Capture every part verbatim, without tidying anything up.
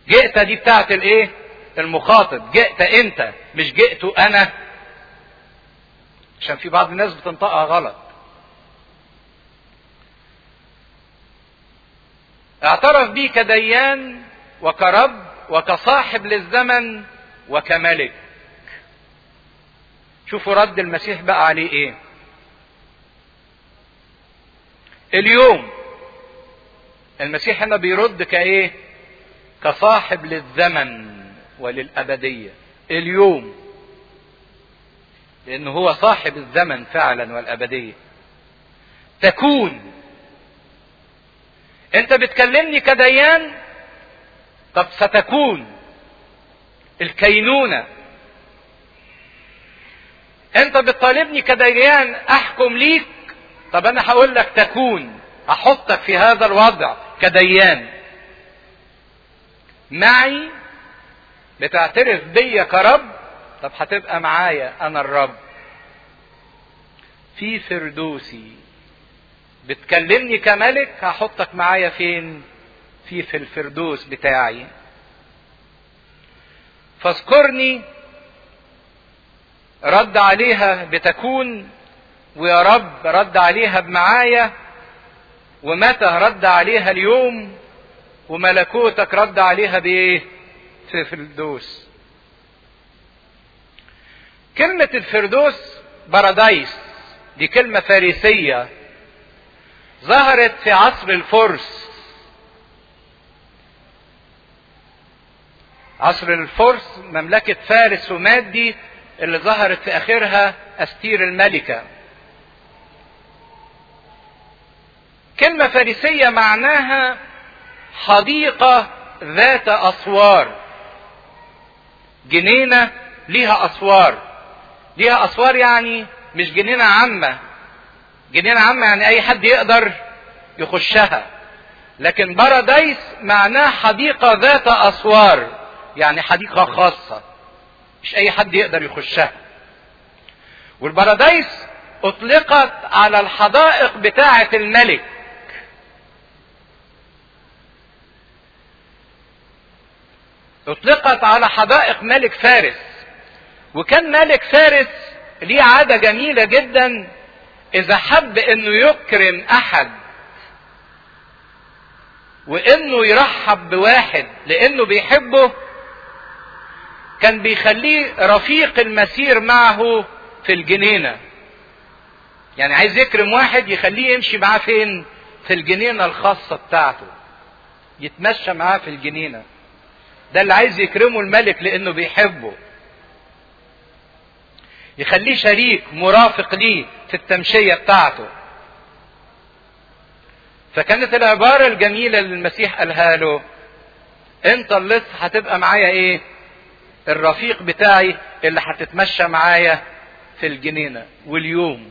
جئت دي بتاعت الايه؟ المخاطب. جئت انت، مش جئت انا، عشان في بعض الناس بتنطقها غلط. اعترف بيه كديان وكرب وكصاحب للزمن وكملك. شوفوا رد المسيح بقى عليه ايه. اليوم المسيح هنا بيرد كايه؟ كصاحب للزمن وللأبدية. اليوم، لأنه هو صاحب الزمن فعلا والأبدية. تكون. أنت بتكلمني كديان، طب ستكون الكينونة. أنت بتطالبني كديان أحكم ليك، طب أنا هقول لك تكون، أحطك في هذا الوضع كديان معي، بتعترف بيا كرب، طب هتبقى معايا انا الرب في فردوسي. بتكلمني كملك، هحطك معايا فين؟ في في الفردوس بتاعي. فاذكرني، رد عليها بتكون، ويا رب رد عليها بمعايا، ومتى رد عليها اليوم، وملكوتك رد عليها بايه؟ في الفردوس. كلمة الفردوس بارادايس، دي كلمة فارسية ظهرت في عصر الفرس. عصر الفرس مملكة فارس ومادي اللي ظهرت في اخرها استير الملكة. كلمة فارسية معناها حديقة ذات اسوار. جنينة ليها اسوار. ليها اسوار يعني مش جنينة عامة. جنينة عامة يعني اي حد يقدر يخشها. لكن بارادايس معناه حديقة ذات اسوار، يعني حديقة خاصة مش اي حد يقدر يخشها. والبارادايس اطلقت على الحدائق بتاعة الملك. اطلقت على حدائق ملك فارس. وكان ملك فارس ليه عادة جميلة جدا، اذا حب انه يكرم احد وانه يرحب بواحد لانه بيحبه، كان بيخليه رفيق المسير معه في الجنينة. يعني عايز يكرم واحد يخليه يمشي معاه فين؟ في الجنينة الخاصة بتاعته، يتمشى معاه في الجنينة. ده اللي عايز يكرمه الملك لانه بيحبه، يخليه شريك مرافق ليه في التمشية بتاعته. فكانت العبارة الجميلة اللي المسيح قالها له، انت اللي هتبقى معايا ايه؟ الرفيق بتاعي اللي هتتمشى معايا في الجنينة. واليوم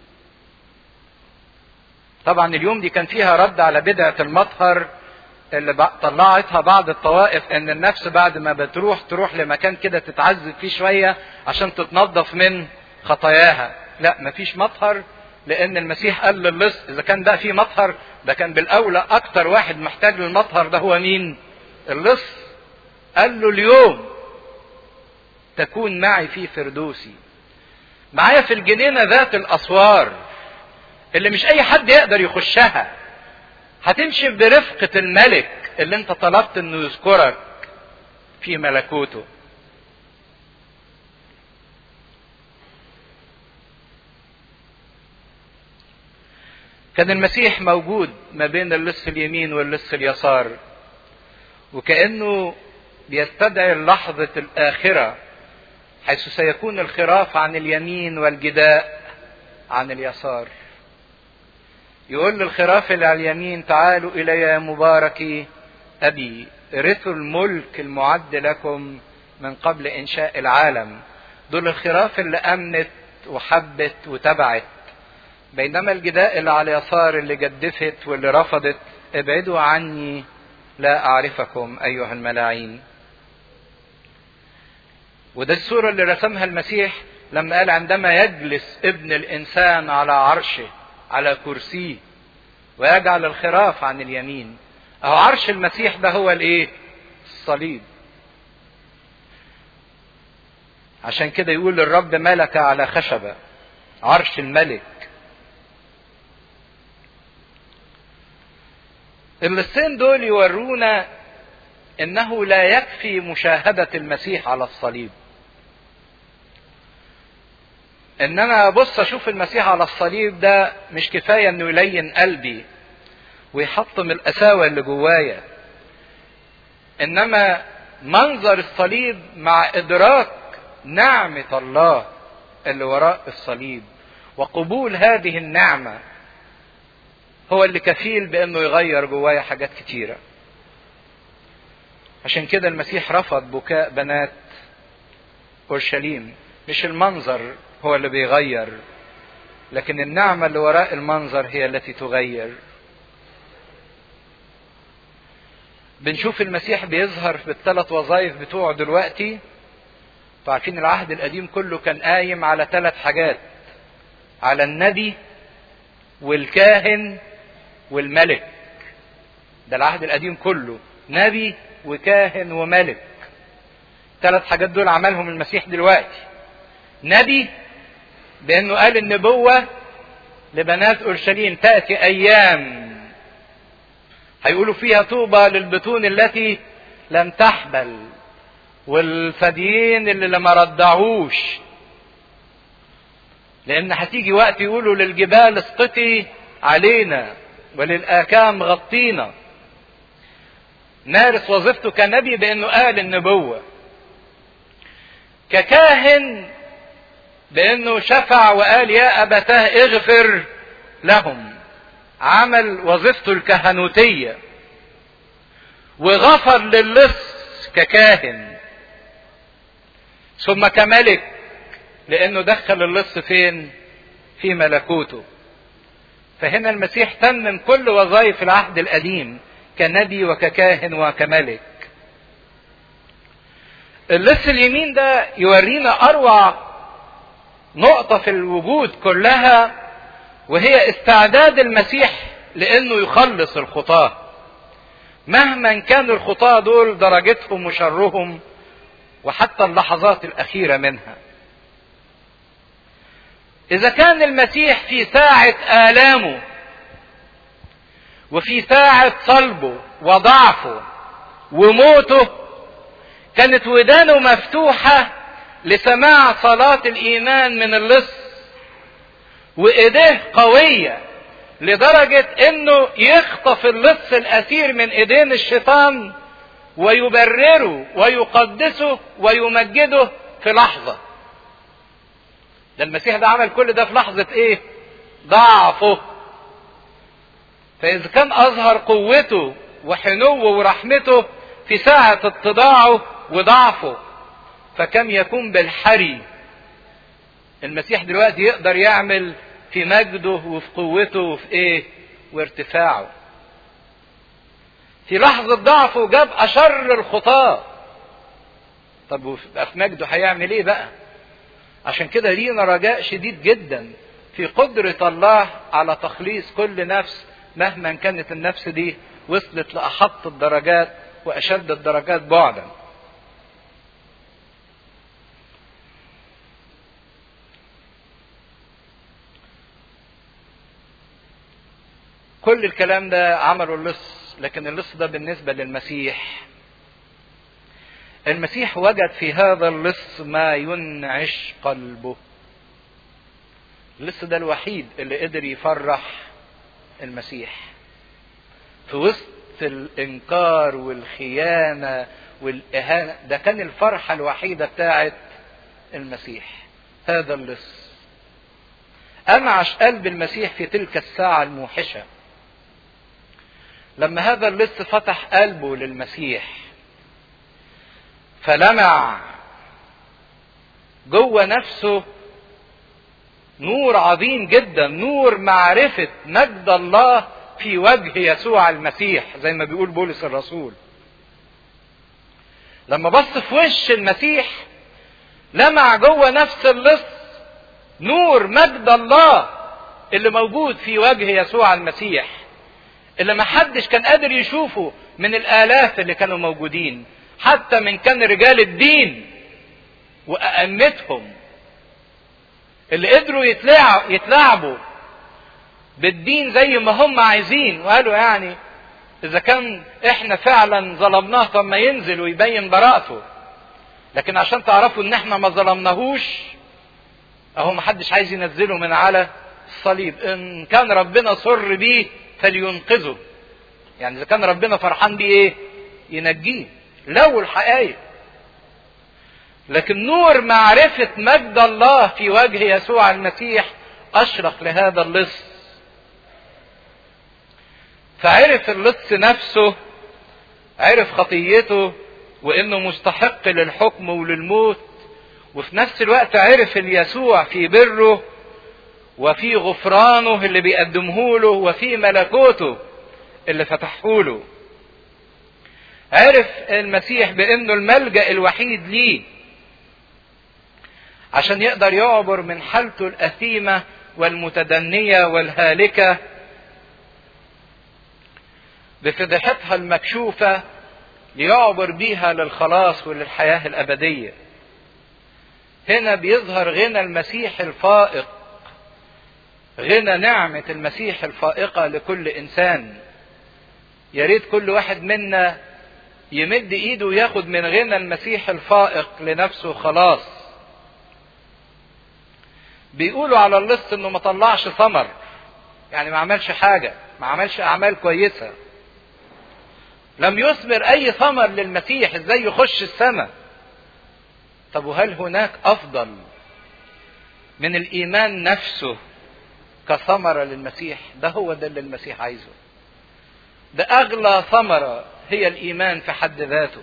طبعا اليوم دي كان فيها رد على بدعة المطهر اللي طلعتها بعض الطوائف، ان النفس بعد ما بتروح تروح لمكان كده تتعذب فيه شوية عشان تتنظف من خطاياها. لا، مفيش مطهر، لان المسيح قال للص اذا كان ده فيه مطهر، ده كان بالاولى اكتر واحد محتاج للمطهر ده هو مين؟ اللص. قال له اليوم تكون معي في فردوسي، معايا في الجنينة ذات الاسوار اللي مش اي حد يقدر يخشها. هتمشي برفقة الملك اللي انت طلبت انه يذكرك في ملكوته. كان المسيح موجود ما بين اللص اليمين واللص اليسار، وكأنه بيستدعي اللحظة الآخرة حيث سيكون الخراف عن اليمين والجداء عن اليسار. يقول للخراف اللي على اليمين تعالوا إلي يا مباركي أبي، ارثوا الملك المعد لكم من قبل إنشاء العالم. دول الخراف اللي أمنت وحبت وتبعت. بينما الجداء اللي على اليسار اللي جدفت واللي رفضت، ابعدوا عني لا أعرفكم أيها الملاعين. وده الصورة اللي رسمها المسيح لما قال عندما يجلس ابن الإنسان على عرشه على كرسيه ويجعل الخراف عن اليمين. اهو عرش المسيح ده هو الايه؟ الصليب. عشان كده يقول الرب ملك على خشبة، عرش الملك. اللصين دول يورونا انه لا يكفي مشاهدة المسيح على الصليب، ان انا ابص اشوف المسيح على الصليب ده مش كفاية انه يلين قلبي ويحطم القساوة اللي جوايا، انما منظر الصليب مع ادراك نعمة الله اللي وراء الصليب وقبول هذه النعمة هو اللي كفيل بانه يغير جوايا حاجات كتيرة. عشان كده المسيح رفض بكاء بنات اورشليم. مش المنظر هو اللي بيغير، لكن النعمة اللي وراء المنظر هي التي تغير. بنشوف المسيح بيظهر في الثلاث وظائف بتوعه دلوقتي. عارفين العهد القديم كله كان قايم على ثلاث حاجات، على النبي والكاهن والملك. ده العهد القديم كله نبي وكاهن وملك. ثلاث حاجات دول عملهم المسيح دلوقتي. نبي بانه قال النبوة لبنات اورشليم تأتي ايام هيقولوا فيها طوبى للبطون التي لم تحبل والثديين اللي لما رضعوش، لان هتيجي وقت يقولوا للجبال اسقطي علينا وللآكام غطينا. مارس وظيفته كنبي بانه قال النبوة. ككاهن بانه شفع وقال يا ابتاه اغفر لهم، عمل وظيفته الكهنوتية وغفر للص ككاهن. ثم كملك لانه دخل اللص فين؟ في ملكوته. فهنا المسيح تمم كل وظائف العهد القديم كنبي وككاهن وكملك. اللص اليمين ده يورينا اروع نقطة في الوجود كلها، وهي استعداد المسيح لانه يخلص الخطاة مهما كان الخطاة دول درجتهم وشرهم وحتى اللحظات الاخيرة منها. اذا كان المسيح في ساعة آلامه وفي ساعة صلبه وضعفه وموته كانت ودانه مفتوحة لسماع صلاة الايمان من اللص، وايديه قوية لدرجة انه يخطف اللص الاسير من ايدين الشيطان ويبرره ويقدسه ويمجده في لحظة. ده المسيح ده عمل كل ده في لحظة ايه؟ ضعفه. فاذا كان اظهر قوته وحنوه ورحمته في ساعة اتضاعه وضعفه، فكم يكون بالحري المسيح دلوقتي يقدر يعمل في مجده وفي قوته وفي ايه؟ وارتفاعه. في لحظة ضعفه جاب اشر الخطاة. طب وفي مجده هيعمل ايه بقى؟ عشان كده لينا رجاء شديد جدا في قدرة الله على تخليص كل نفس مهما كانت النفس دي وصلت لأحط الدرجات وأشد الدرجات بعدا. كل الكلام ده عمله اللص، لكن اللص ده بالنسبة للمسيح، المسيح وجد في هذا اللص ما ينعش قلبه. اللص ده الوحيد اللي قدر يفرح المسيح في وسط الانكار والخيانة والاهانة. ده كان الفرحة الوحيدة بتاعت المسيح هذا اللص. انعش قلب المسيح في تلك الساعة الموحشة لما هذا اللص فتح قلبه للمسيح، فلمع جوه نفسه نور عظيم جدا، نور معرفة مجد الله في وجه يسوع المسيح زي ما بيقول بولس الرسول. لما بص في وش المسيح لمع جوه نفس اللص نور مجد الله اللي موجود في وجه يسوع المسيح، اللي ما حدش كان قادر يشوفه من الآلاف اللي كانوا موجودين. حتى من كان رجال الدين وأئمتهم اللي قدروا يتلعب يتلاعبوا بالدين زي ما هم عايزين، وقالوا يعني إذا كان إحنا فعلا ظلمناه طب ما ينزل ويبين براءته. لكن عشان تعرفوا إن إحنا ما ظلمناهوش أهو محدش عايز ينزله من على الصليب. إن كان ربنا سر بيه فلينقذه، يعني إذا كان ربنا فرحان بيه إيه؟ ينجيه. لو الحقائق. لكن نور معرفة مجد الله في وجه يسوع المسيح أشرق لهذا اللص، فعرف اللص نفسه، عرف خطيته وإنه مستحق للحكم وللموت، وفي نفس الوقت عرف اليسوع في بره وفي غفرانه اللي بيقدمه له وفي ملكوته اللي فتحه له. عرف المسيح بأنه الملجأ الوحيد ليه عشان يقدر يعبر من حالته الأثيمة والمتدنية والهالكة بفضيحتها المكشوفة ليعبر بيها للخلاص وللحياة الأبدية. هنا بيظهر غنى المسيح الفائق، غنى نعمة المسيح الفائقة لكل إنسان. يا ريت كل واحد منا يمد إيده وياخد من غنى المسيح الفائق لنفسه خلاص. بيقولوا على اللص إنه ما طلعش ثمر، يعني ما عملش حاجة، ما عملش أعمال كويسة، لم يثمر أي ثمر للمسيح، إزاي يخش السماء؟ طب وهل هناك أفضل من الإيمان نفسه كثمرة للمسيح؟ ده هو ده اللي المسيح عايزه. ده أغلى ثمرة هي الإيمان في حد ذاته.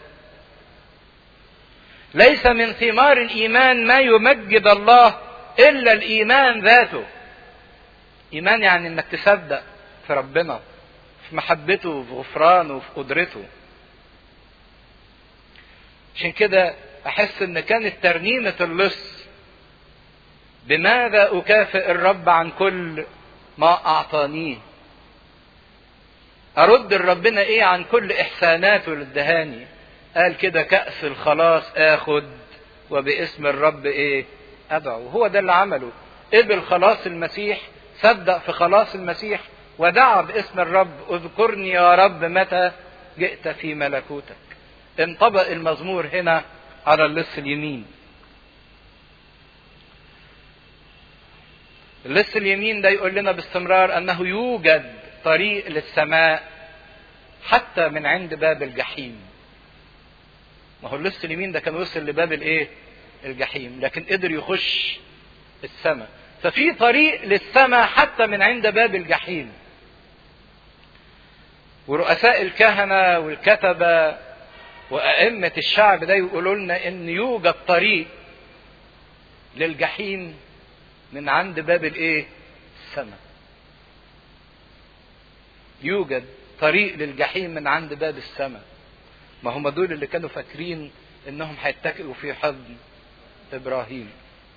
ليس من ثمار الإيمان ما يمجد الله إلا الإيمان ذاته. إيمان يعني إنك تصدق في ربنا، في محبته وفي غفرانه وفي قدرته. عشان كده أحس إن كانت ترنيمة اللص بماذا أكافئ الرب عن كل ما أعطانيه؟ أرد لربنا إيه عن كل إحساناته للدهاني؟ قال كده كأس الخلاص آخد وباسم الرب إيه أدعو. هو ده اللي عمله، قبل خلاص المسيح، صدق في خلاص المسيح ودعا باسم الرب. اذكرني يا رب متى جئت في ملكوتك. انطبق المزمور هنا على اللص اليمين. اللص اليمين ده يقول لنا باستمرار أنه يوجد طريق للسماء حتى من عند باب الجحيم. ما هو اللص اليمين ده كان وصل لباب الايه؟ الجحيم، لكن قدر يخش السماء. ففي طريق للسماء حتى من عند باب الجحيم. ورؤساء الكهنة والكتبة وأئمة الشعب ده يقولوا لنا إن يوجد طريق للجحيم من عند باب الايه؟ السماء. يوجد طريق للجحيم من عند باب السماء. ما هم دول اللي كانوا فاكرين انهم هيتكئوا في حضن ابراهيم.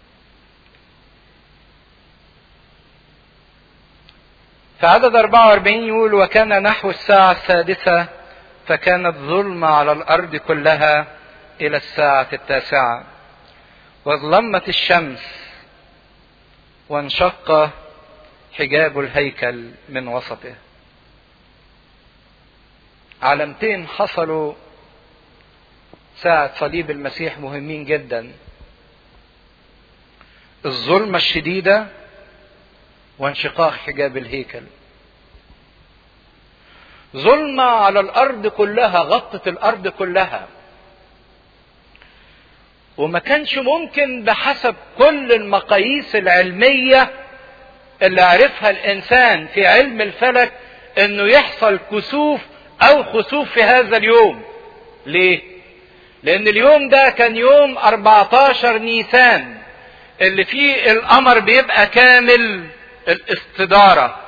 في عدد أربعة وأربعين يقول وكان نحو الساعة السادسة فكانت ظلمة على الأرض كلها إلى الساعة التاسعة وظلمت الشمس وانشق حجاب الهيكل من وسطه. علامتين حصلوا ساعة صليب المسيح مهمين جدا: الظلمة الشديدة وانشقاق حجاب الهيكل. ظلمة على الأرض كلها، غطت الأرض كلها، وما كانش ممكن بحسب كل المقاييس العلمية اللي عرفها الإنسان في علم الفلك إنه يحصل كسوف أو خسوف في هذا اليوم. ليه؟ لأن اليوم ده كان يوم أربعة عشر نيسان اللي فيه القمر بيبقى كامل الاستدارة.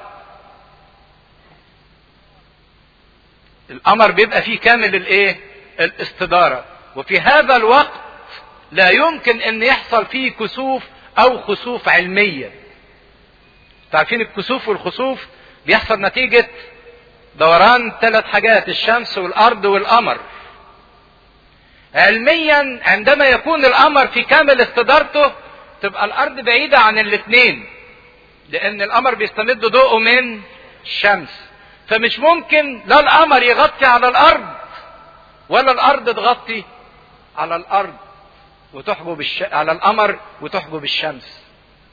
القمر بيبقى فيه كامل الايه؟ الاستدارة. وفي هذا الوقت لا يمكن ان يحصل فيه كسوف او خسوف علمية. تعرفين الكسوف والخسوف بيحصل نتيجة دوران ثلاث حاجات: الشمس والارض والقمر. علميا عندما يكون القمر في كامل استدارته تبقى الارض بعيدة عن الاثنين، لان القمر بيستمد ضوءه من الشمس، فمش ممكن لا القمر يغطي على الارض ولا الارض تغطي على الارض وتحجب الش... على القمر وتحجب الشمس.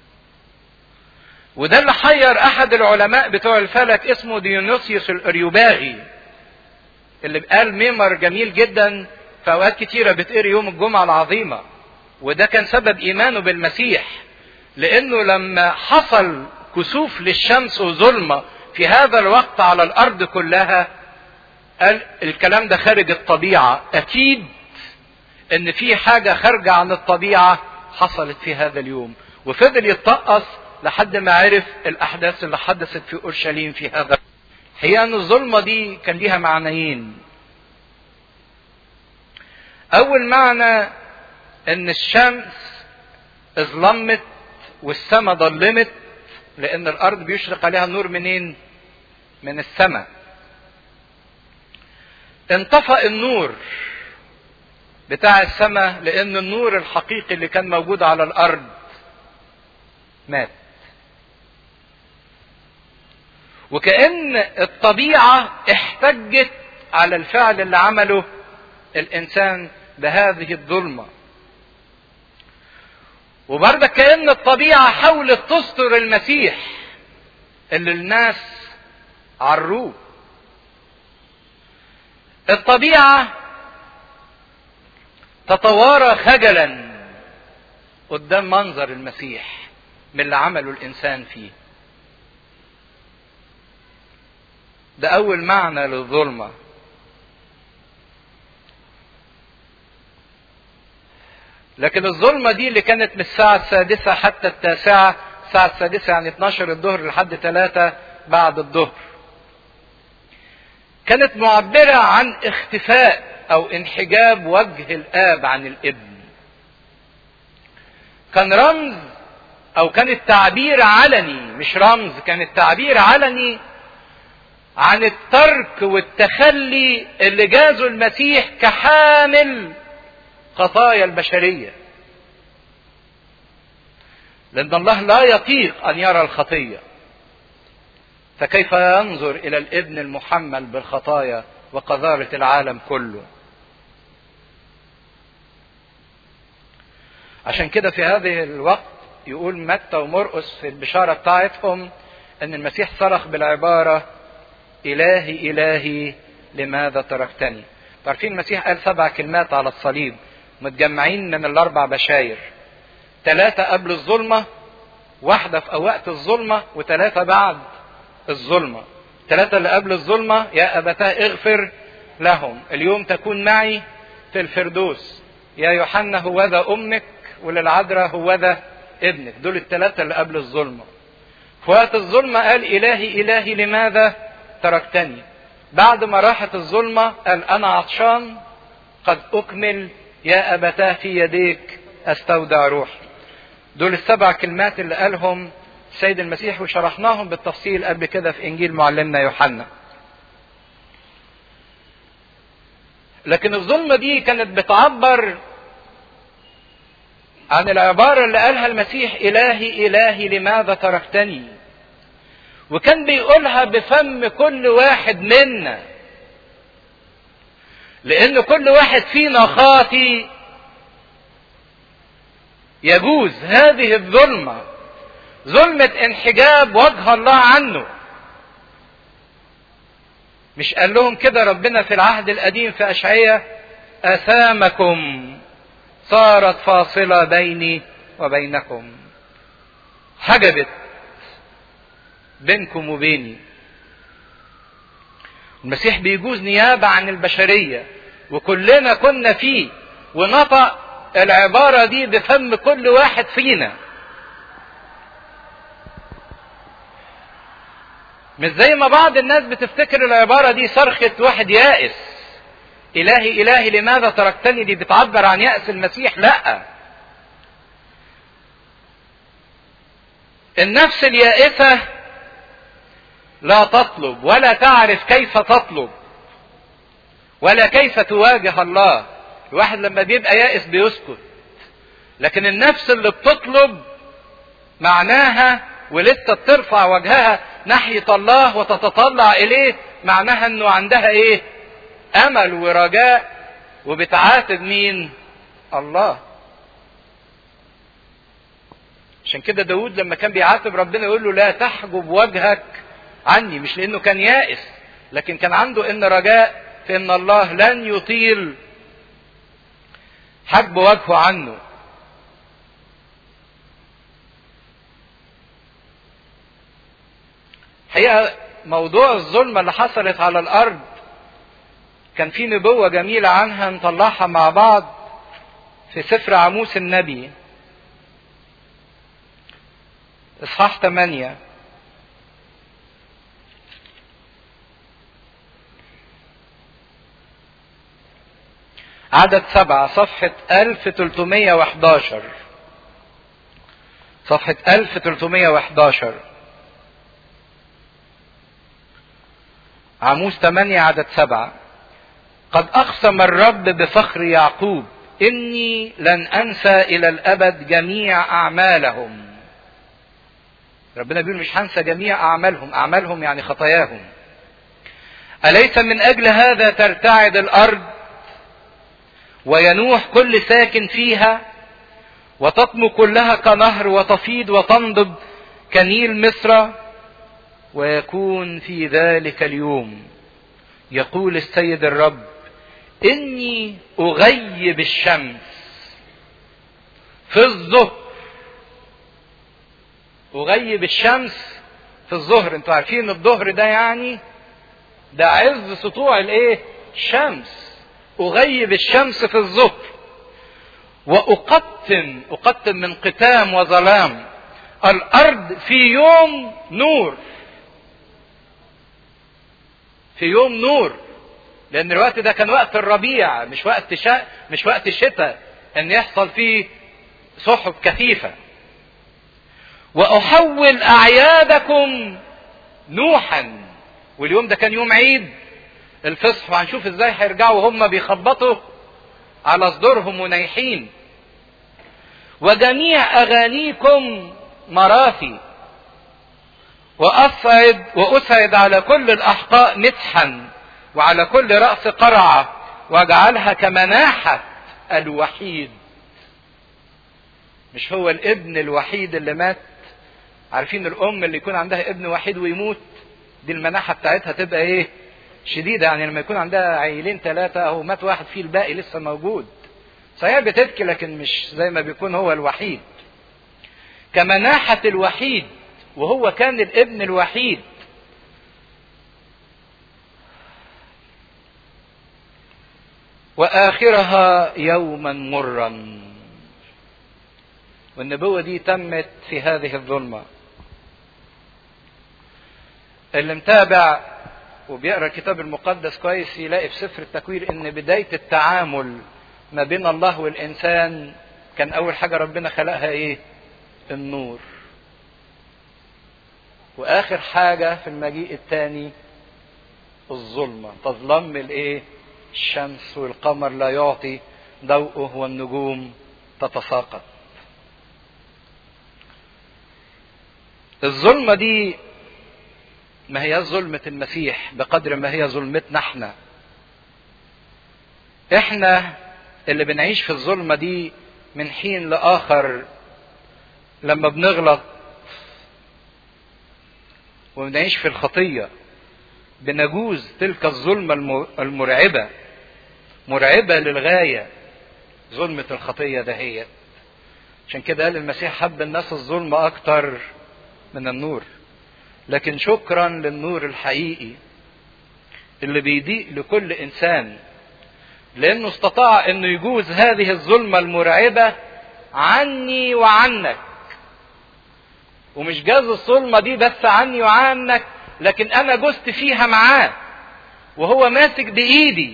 وده اللي حير احد العلماء بتوع الفلك اسمه ديونيسيوس الاريوباغي، اللي قال ميمر جميل جدا في اوقات كتيرة بتقري يوم الجمعة العظيمة، وده كان سبب ايمانه بالمسيح، لانه لما حصل كسوف للشمس وظلمة في هذا الوقت على الارض كلها، قال الكلام ده خارج الطبيعة، اكيد ان في حاجة خارجة عن الطبيعة حصلت في هذا اليوم، وفضل يتطقص لحد ما عرف الاحداث اللي حدثت في اورشليم في هذا. هي ان الظلمة دي كان ليها معنيين. اول معنى ان الشمس اظلمت والسماء ضلمت، لان الارض بيشرق عليها النور منين؟ من السماء. انطفأ النور بتاع السماء لان النور الحقيقي اللي كان موجود على الارض مات. وكأن الطبيعة احتجت على الفعل اللي عمله الانسان بهذه الظلمة. وبرضه كأن الطبيعة حاولت تستر المسيح اللي الناس عروه. الطبيعة تتوارى خجلا قدام منظر المسيح من اللي عمله الانسان فيه. ده اول معنى للظلمة. لكن الظلمة دي اللي كانت من الساعة السادسة حتى التاسعة، الساعة السادسة يعني اتناشر الظهر لحد ثلاثة بعد الظهر، كانت معبرة عن اختفاء او انحجاب وجه الاب عن الابن. كان رمز او كان التعبير علني، مش رمز، كان التعبير علني عن الترك والتخلي اللي جازه المسيح كحامل خطايا البشرية. لأن الله لا يطيق أن يرى الخطية، فكيف ينظر إلى الابن المحمل بالخطايا وقذارة العالم كله؟ عشان كده في هذه الوقت يقول متى ومرقس في البشارة بتاعتهم أن المسيح صرخ بالعبارة إلهي إلهي لماذا تركتني؟ تعرفين المسيح قال سبع كلمات على الصليب متجمعين من الاربع بشاير، ثلاثة قبل الظلمة، واحدة في وقت الظلمة، وثلاثة بعد الظلمة. ثلاثة اللي قبل الظلمة يا أبتاه اغفر لهم، اليوم تكون معي في الفردوس، يا يوحنا هوذا أمك، وللعذراء هوذا ابنك. دول الثلاثة اللي قبل الظلمة. في وقت الظلمة قال إلهي إلهي لماذا تركتني. بعد ما راحت الظلمة قال أنا عطشان قد أكمل، يا أبتاه في يديك أستودع روحي. دول السبع كلمات اللي قالهم السيد المسيح، وشرحناهم بالتفصيل قبل كده في إنجيل معلمنا يوحنا. لكن الظلمة دي كانت بتعبر عن العبارة اللي قالها المسيح إلهي إلهي لماذا تركتني، وكان بيقولها بفم كل واحد منا، لأن كل واحد فينا خاطي. يجوز هذه الظلمة ظلمة انحجاب وجه الله عنه. مش قال لهم كده ربنا في العهد القديم في أشعياء آثامكم صارت فاصلة بيني وبينكم، حجبت بينكم وبيني. المسيح بيجوز نيابة عن البشرية، وكلنا كنا فيه، ونطق العبارة دي بفم كل واحد فينا. مش زي ما بعض الناس بتفتكر العبارة دي صرخة واحد يائس، إلهي إلهي لماذا تركتني، دي بتعبر عن يأس المسيح. لا، النفس اليائسة لا تطلب ولا تعرف كيف تطلب ولا كيف تواجه الله. الواحد لما بيبقى يائس بيسكت، لكن النفس اللي بتطلب معناها ولسه بترفع وجهها ناحية الله وتتطلع إليه، معناها إنه عندها إيه؟ أمل ورجاء، وبتعاتب مين؟ الله. عشان كده داود لما كان بيعاتب ربنا يقول له لا تحجب وجهك عني، مش لأنه كان يائس، لكن كان عنده إن رجاء في إن الله لن يطيل حجب وجهه عنه. حقيقة موضوع الظلمة اللي حصلت على الأرض كان في نبوة جميلة عنها نطلعها مع بعض في سفر عموس النبي إصحاح ثمانية. عدد سبعة، صفحة ألف وثلاثمائة وأحد عشر، صفحة ألف وثلاثمائة وأحد عشر، عموس ثمانية عدد سبعة. قد أقسم الرب بفخر يعقوب إني لن أنسى إلى الأبد جميع أعمالهم. ربنا بيقول مش هنسى جميع أعمالهم، أعمالهم يعني خطاياهم. أليس من أجل هذا ترتعد الأرض وينوح كل ساكن فيها، وتطمو كلها كنهر وتفيض وتنضب كنيل مصر؟ ويكون في ذلك اليوم يقول السيد الرب إني أغيب الشمس في الظهر. أغيب الشمس في الظهر. انتوا عارفين الظهر ده يعني ده عز سطوع الايه؟ الشمس. أغيب الشمس في الظهر وأقتم، أقتم من قتام وظلام الأرض في يوم نور. في يوم نور، لأن الوقت ده كان وقت الربيع، مش وقت شا... مش وقت الشتاء أن يحصل فيه سحب كثيفة. وأحول أعيادكم نوحا، واليوم ده كان يوم عيد الفصح، وهنشوف ازاي هيرجعوا هم بيخبطوا على صدورهم ونايحين. وجميع أغانيكم مراثي، وأصعد وأسعد على كل الأحقاء مدحا، وعلى كل رأس قرعة، واجعلها كمناحة الوحيد. مش هو الابن الوحيد اللي مات؟ عارفين الأم اللي يكون عندها ابن وحيد ويموت، دي المناحة بتاعتها تبقى ايه؟ شديدة. يعني لما يكون عندها عيلين ثلاثة أو مات واحد فيه الباقي لسه موجود، صحيح بتبكي لكن مش زي ما بيكون هو الوحيد. كمناحة الوحيد، وهو كان الابن الوحيد. وآخرها يوما مرا. والنبوة دي تمت في هذه الظلمة. اللي متابع وبيقرأ الكتاب المقدس كويس يلاقي في سفر التكوين ان بداية التعامل ما بين الله والإنسان كان أول حاجة ربنا خلقها ايه؟ النور. وآخر حاجة في المجيء الثاني الظلمة، تظلم الايه؟ الشمس، والقمر لا يعطي ضوءه، والنجوم تتساقط. الظلمة دي ما هي ظلمة المسيح بقدر ما هي ظلمتنا احنا. احنا اللي بنعيش في الظلمة دي من حين لآخر. لما بنغلط وبنعيش في الخطية بنجوز تلك الظلمة المرعبة، مرعبة للغاية، ظلمة الخطية دهيت. عشان كده قال المسيح حب الناس الظلمة أكتر من النور. لكن شكرا للنور الحقيقي اللي بيضيء لكل إنسان، لأنه استطاع أنه يجوز هذه الظلمة المرعبة عني وعنك. ومش جاز الظلمة دي بس عني وعنك، لكن أنا جزت فيها معاه، وهو ماسك بإيدي،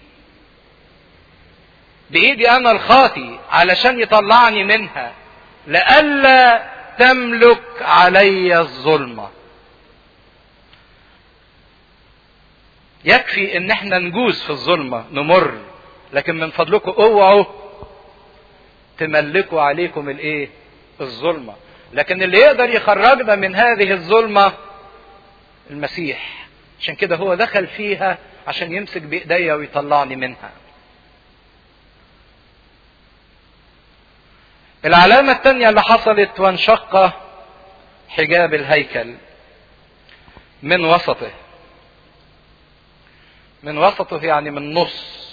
بإيدي أنا الخاطي، علشان يطلعني منها لئلا تملك علي الظلمة. يكفي ان احنا نجوز في الظلمة، نمر، لكن من فضلكم اوعوا تملكوا عليكم الايه؟ الظلمة. لكن اللي يقدر يخرجنا من هذه الظلمة المسيح. عشان كده هو دخل فيها عشان يمسك بايديا ويطلعني منها. العلامة الثانية اللي حصلت: وانشق حجاب الهيكل من وسطه. من وسطه يعني من نص.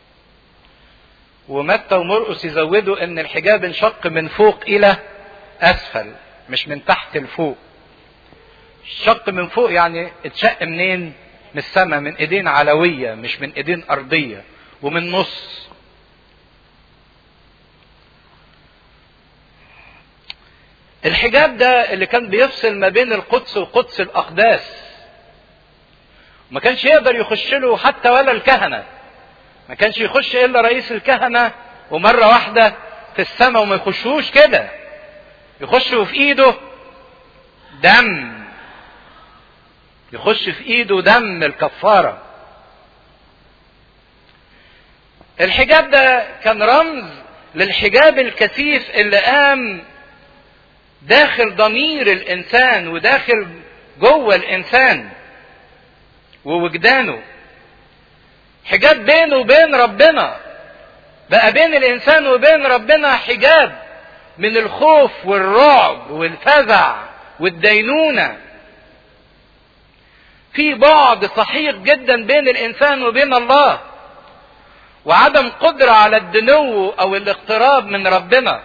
ومتى ومرقس يزودوا ان الحجاب انشق من فوق الى اسفل، مش من تحت لفوق. الشق من فوق يعني اتشق منين؟ من السماء، من ايدين علوية مش من ايدين ارضية. ومن نص. الحجاب ده اللي كان بيفصل ما بين القدس وقدس الاقداس. ما كانش يقدر يخش له حتى ولا الكهنة. ما كانش يخش الا رئيس الكهنة ومرة واحدة في السماء، وما يخشوش كده. يخشوا في ايده دم. يخش في ايده دم الكفارة. الحجاب ده كان رمز للحجاب الكثيف اللي قام داخل ضمير الانسان وداخل جوه الانسان ووجدانه. حجاب بينه وبين ربنا. بقى بين الانسان وبين ربنا حجاب من الخوف والرعب والفزع والدينونة. في بعد صحيح جدا بين الانسان وبين الله، وعدم قدرة على الدنو او الاقتراب من ربنا.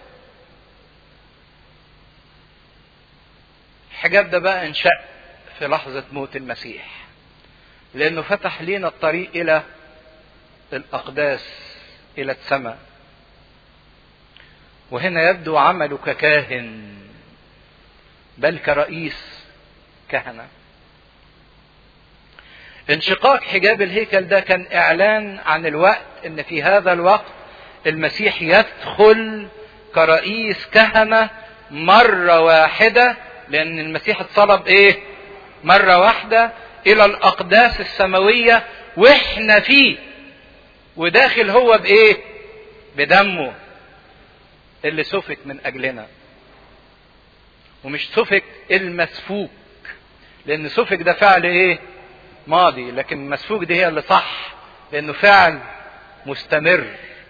الحجاب ده بقى انشق في لحظة موت المسيح، لانه فتح لنا الطريق الى الاقداس، الى السماء. وهنا يبدو عمله ككاهن، بل كرئيس كهنة. انشقاق حجاب الهيكل ده كان اعلان عن الوقت، ان في هذا الوقت المسيح يدخل كرئيس كهنة مرة واحدة، لان المسيح اتصلب ايه؟ مرة واحدة الى الاقداس السماوية، واحنا فيه. وداخل هو بايه؟ بدمه اللي سفك من اجلنا. ومش سفك المسفوك، لان سفك ده فعل ايه؟ ماضي. لكن المسفوك دي هي اللي صح، لانه فعل مستمر.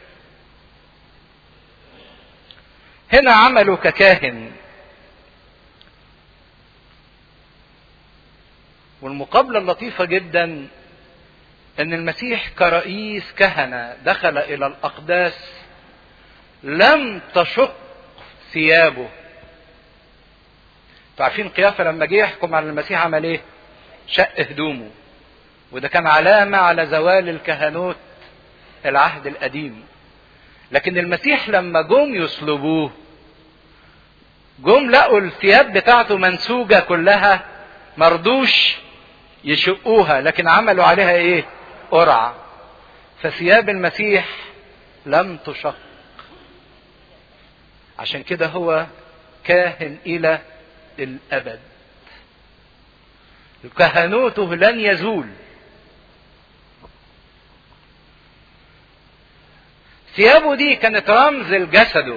هنا عمله ككاهن. والمقابلة اللطيفة جدا ان المسيح كرئيس كهنة دخل الى الاقداس لم تشق ثيابه. عارفين قيافة لما جه يحكم على المسيح عمل ايه؟ شق هدومه. وده كان علامة على زوال الكهنوت العهد القديم. لكن المسيح لما جم يصلبوه، جم لقوا الثياب بتاعته منسوجة كلها، مرضوش يشقوها، لكن عملوا عليها ايه؟ قرعة. فثياب المسيح لم تشق. عشان كده هو كاهن الى الابد. كهنوته لن يزول. ثيابه دي كانت رمز لجسده.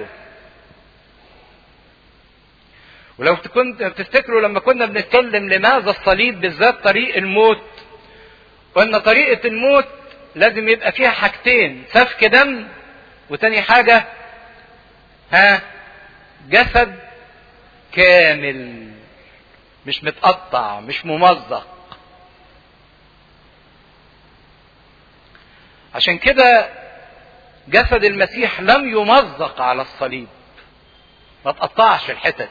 ولو كنت تفتكروا لما كنا بنتكلم لماذا الصليب بالذات طريق الموت، وان طريقة الموت لازم يبقى فيها حاجتين: سفك دم، وتاني حاجة ها جسد كامل، مش متقطع، مش ممزق. عشان كده جسد المسيح لم يمزق على الصليب، ما تقطعش الحتت.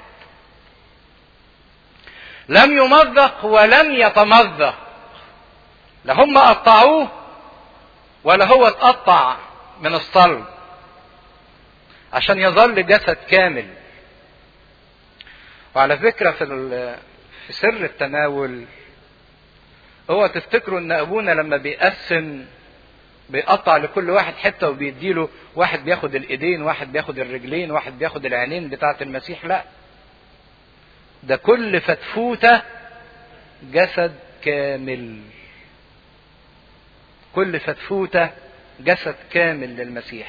لم يمزق ولم يتمزق. لا هم قطعوه ولا هو اتقطع من الصلب، عشان يظل جسد كامل. وعلى فكرة في في سر التناول، هو تفتكروا ان ابونا لما بيقسم بيقطع لكل واحد حتة وبيديله، واحد بياخد الايدين، واحد بياخد الرجلين، واحد بياخد العينين بتاعة المسيح. لا، ده كل فتفوتة جسد كامل. كل فتفوتة جسد كامل للمسيح.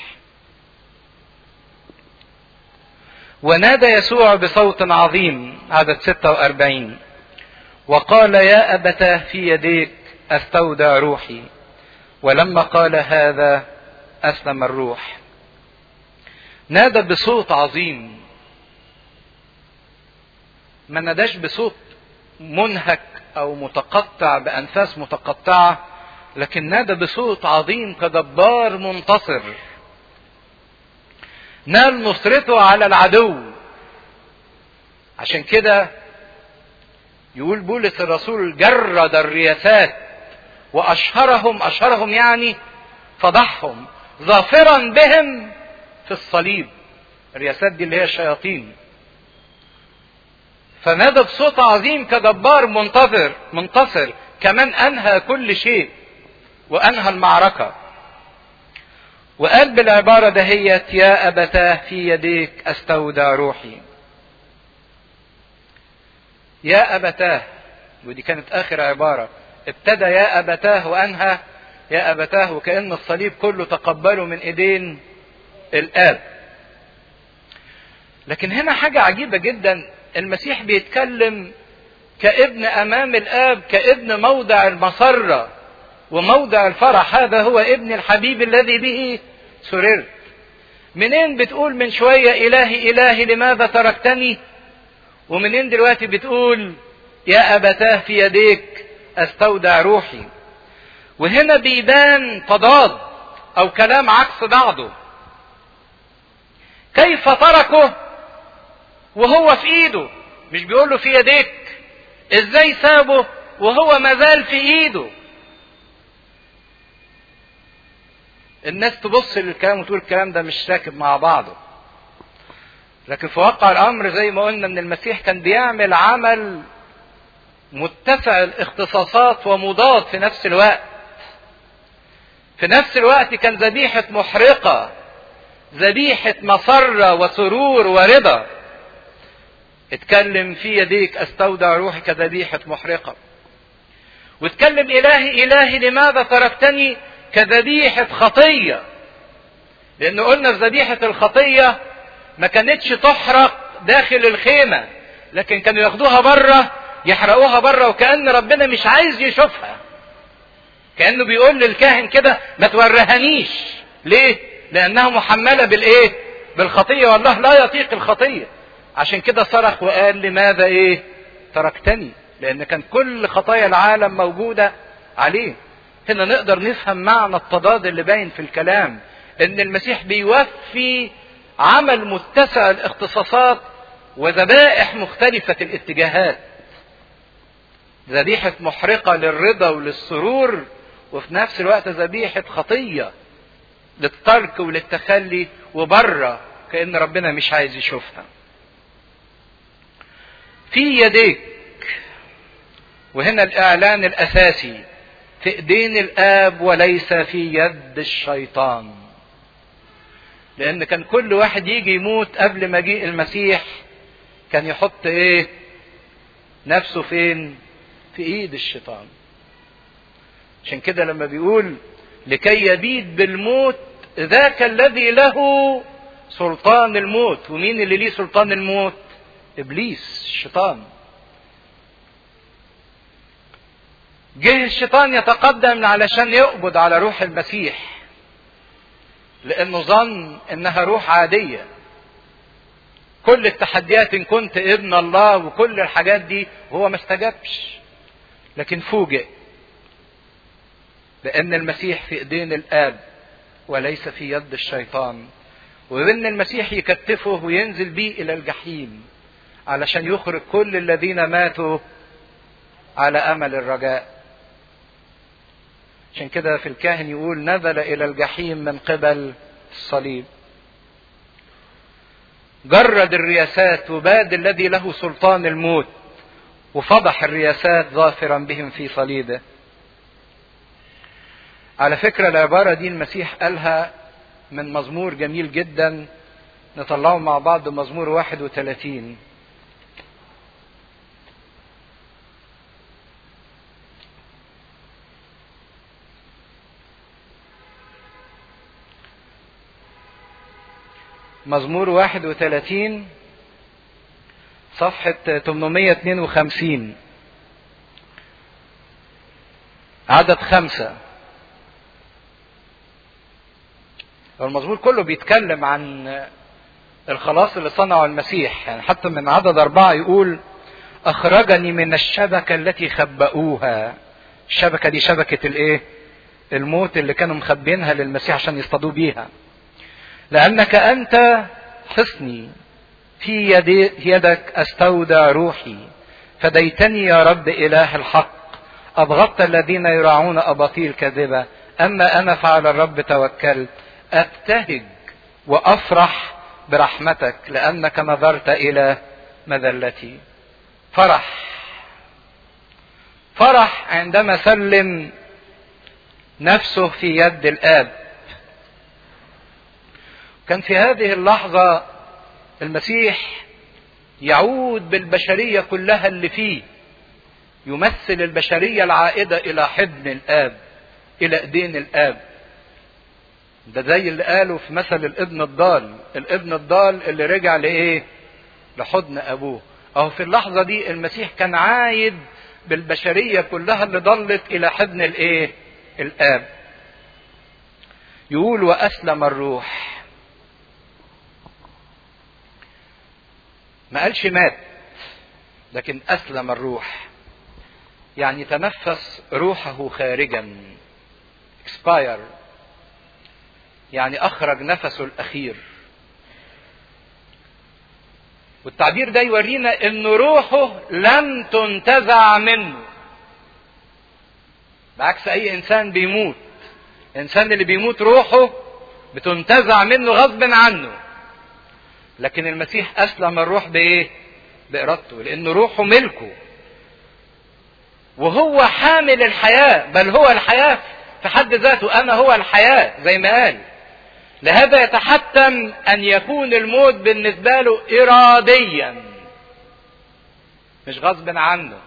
ونادى يسوع بصوت عظيم، عدد ستة وأربعين، وقال يا أبتاه في يديك أستودع روحي. ولما قال هذا أسلم الروح. نادى بصوت عظيم، ما ناداش بصوت منهك أو متقطع بأنفاس متقطعة، لكن نادى بصوت عظيم كجبار منتصر نال نصرته على العدو. عشان كده يقول بولس الرسول جرد الرياسات وأشهرهم، أشهرهم يعني فضحهم، ظافرا بهم في الصليب. الرياسات دي اللي هي الشياطين. فنادى بصوت عظيم كجبار منتصر منتصر كمان أنهى كل شيء وأنهى المعركة. وقال بالعبارة دهيت يا أبتاه في يديك أستودع روحي. يا أبتاه، ودي كانت آخر عبارة. ابتدى يا أبتاه وأنهى يا أبتاه، وكأن الصليب كله تقبله من إيدين الآب. لكن هنا حاجة عجيبة جدا، المسيح بيتكلم كابن أمام الآب، كابن موضع المسرة وموضع الفرح. هذا هو ابن الحبيب الذي به سررت. منين بتقول من شوية إلهي إلهي لماذا تركتني؟ ومنين دلوقتي بتقول يا أبتاه في يديك أستودع روحي؟ وهنا بيبان تضاد أو كلام عكس بعضه. كيف تركه وهو في إيده؟ مش بيقول له في يديك، إزاي سابه وهو مازال في إيده؟ الناس تبص للكلام وتقول الكلام ده مش راكب مع بعضه. لكن في واقع الامر زي ما قلنا ان المسيح كان بيعمل عمل متسع الاختصاصات ومضاد في نفس الوقت. في نفس الوقت كان ذبيحة محرقة، ذبيحة مسرة وسرور ورضا. اتكلم في يديك استودع روحي كذبيحة محرقة. واتكلم الهي الهي لماذا تركتني كذبيحة خطية. لأنه قلنا في ذبيحة الخطية ما كانتش تحرق داخل الخيمة، لكن كانوا ياخدوها بره يحرقوها بره، وكأن ربنا مش عايز يشوفها. كأنه بيقول للكاهن كده ما تورهنيش. ليه؟ لأنها محملة بالإيه؟ بالخطية، والله لا يطيق الخطية. عشان كده صرخ وقال لماذا إيه؟ تركتني، لأن كان كل خطايا العالم موجودة عليه. هنا نقدر نفهم معنى التضاد اللي باين في الكلام، ان المسيح بيوفي عمل متسع الاختصاصات وذبائح مختلفة الاتجاهات. ذبيحة محرقة للرضا وللسرور، وفي نفس الوقت ذبيحة خطية للترك وللتخلي وبره، كأن ربنا مش عايز يشوفها. في يديك، وهنا الإعلان الأساسي، في ايدين الآب وليس في يد الشيطان. لأن كان كل واحد يجي يموت قبل مجيء المسيح كان يحط ايه؟ نفسه فين؟ في ايد الشيطان. عشان كده لما بيقول لكي يبيد بالموت ذاك الذي له سلطان الموت. ومين اللي ليه سلطان الموت؟ إبليس، الشيطان. جه الشيطان يتقدم علشان يقبض على روح المسيح، لأنه ظن إنها روح عادية. كل التحديات إن كنت ابن الله وكل الحاجات دي، وهو ما استجابش. لكن فوجئ بأن المسيح في إيدين الآب وليس في يد الشيطان، وإن المسيح يكتفه وينزل بيه إلى الجحيم علشان يخرج كل الذين ماتوا على أمل الرجاء. عشان كده في الكاهن يقول نزل إلى الجحيم من قبل الصليب. جرد الرياسات وباد الذي له سلطان الموت، وفضح الرياسات ظافرا بهم في صليبه. على فكرة العبارة دي المسيح قالها من مزمور جميل جدا، نطلعه مع بعض، مزمور واحد وثلاثين. مزمور واحد وثلاثين صفحة ثمانمائة واثنين وخمسين عدد خمسة. المزمور كله بيتكلم عن الخلاص اللي صنعه المسيح، يعني حتى من عدد أربعة يقول أخرجني من الشبكة التي خبأوها. الشبكة دي شبكة الإيه؟ الموت اللي كانوا مخبينها للمسيح عشان يصطادوه بيها. لأنك أنت حصني في يدي يدك أستودع روحي، فديتني يا رب إله الحق. أبغضت الذين يراعون أباطيل كاذبة، أما أنا فعلى الرب توكلت. أبتهج وأفرح برحمتك لأنك نظرت إلى مذلتي. فرح فرح عندما سلم نفسه في يد الآب. كان في هذه اللحظة المسيح يعود بالبشرية كلها اللي فيه، يمثل البشرية العائدة إلى حضن الآب، إلى إيدين الآب. ده زي اللي قالوا في مثل الابن الضال، الابن الضال اللي رجع لإيه؟ لحضن أبوه. أو في اللحظة دي المسيح كان عايد بالبشرية كلها اللي ضلت إلى حضن الإيه؟ الآب. يقول وأسلم الروح. ما قالش مات، لكن أسلم الروح، يعني تنفس روحه خارجا، expire، يعني أخرج نفسه الأخير. والتعبير ده يورينا إن روحه لم تنتزع منه، بعكس أي إنسان بيموت. الإنسان اللي بيموت روحه بتنتزع منه غصب عنه، لكن المسيح أسلم الروح بإيه؟ بإرادته، لأن روحه ملكه، وهو حامل الحياة، بل هو الحياة في حد ذاته. أنا هو الحياة زي ما قال. لهذا يتحتم أن يكون الموت بالنسبة له إراديا، مش غصب عنه،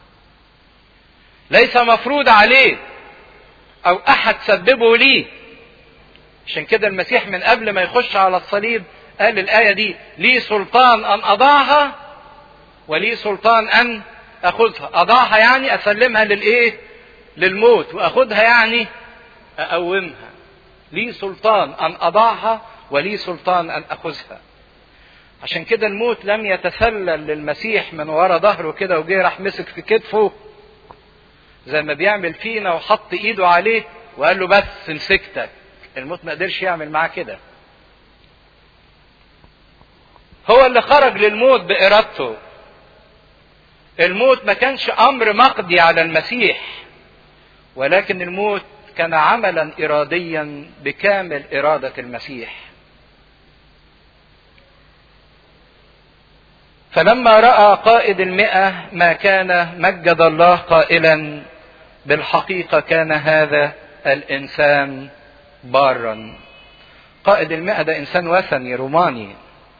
ليس مفروض عليه أو أحد سببه ليه. عشان كده المسيح من قبل ما يخش على الصليب قال الآية دي: لي سلطان أن أضعها ولي سلطان أن أخذها. أضعها يعني أسلمها للإيه؟ للموت. وأخذها يعني أقومها. لي سلطان أن أضعها ولي سلطان أن أخذها. عشان كده الموت لم يتسلل للمسيح من وراء ظهره كده وجه راح مسك في كتفه زي ما بيعمل فينا وحط ايده عليه وقال له بس مسكتك. الموت ما قدرش يعمل معاه كده. هو اللي خرج للموت بإرادته. الموت ما كانش أمر مقضي على المسيح، ولكن الموت كان عملا إراديا بكامل إرادة المسيح. فلما رأى قائد المئة ما كان مجد الله قائلا: بالحقيقة كان هذا الإنسان بارا. قائد المئة ده إنسان وثني روماني،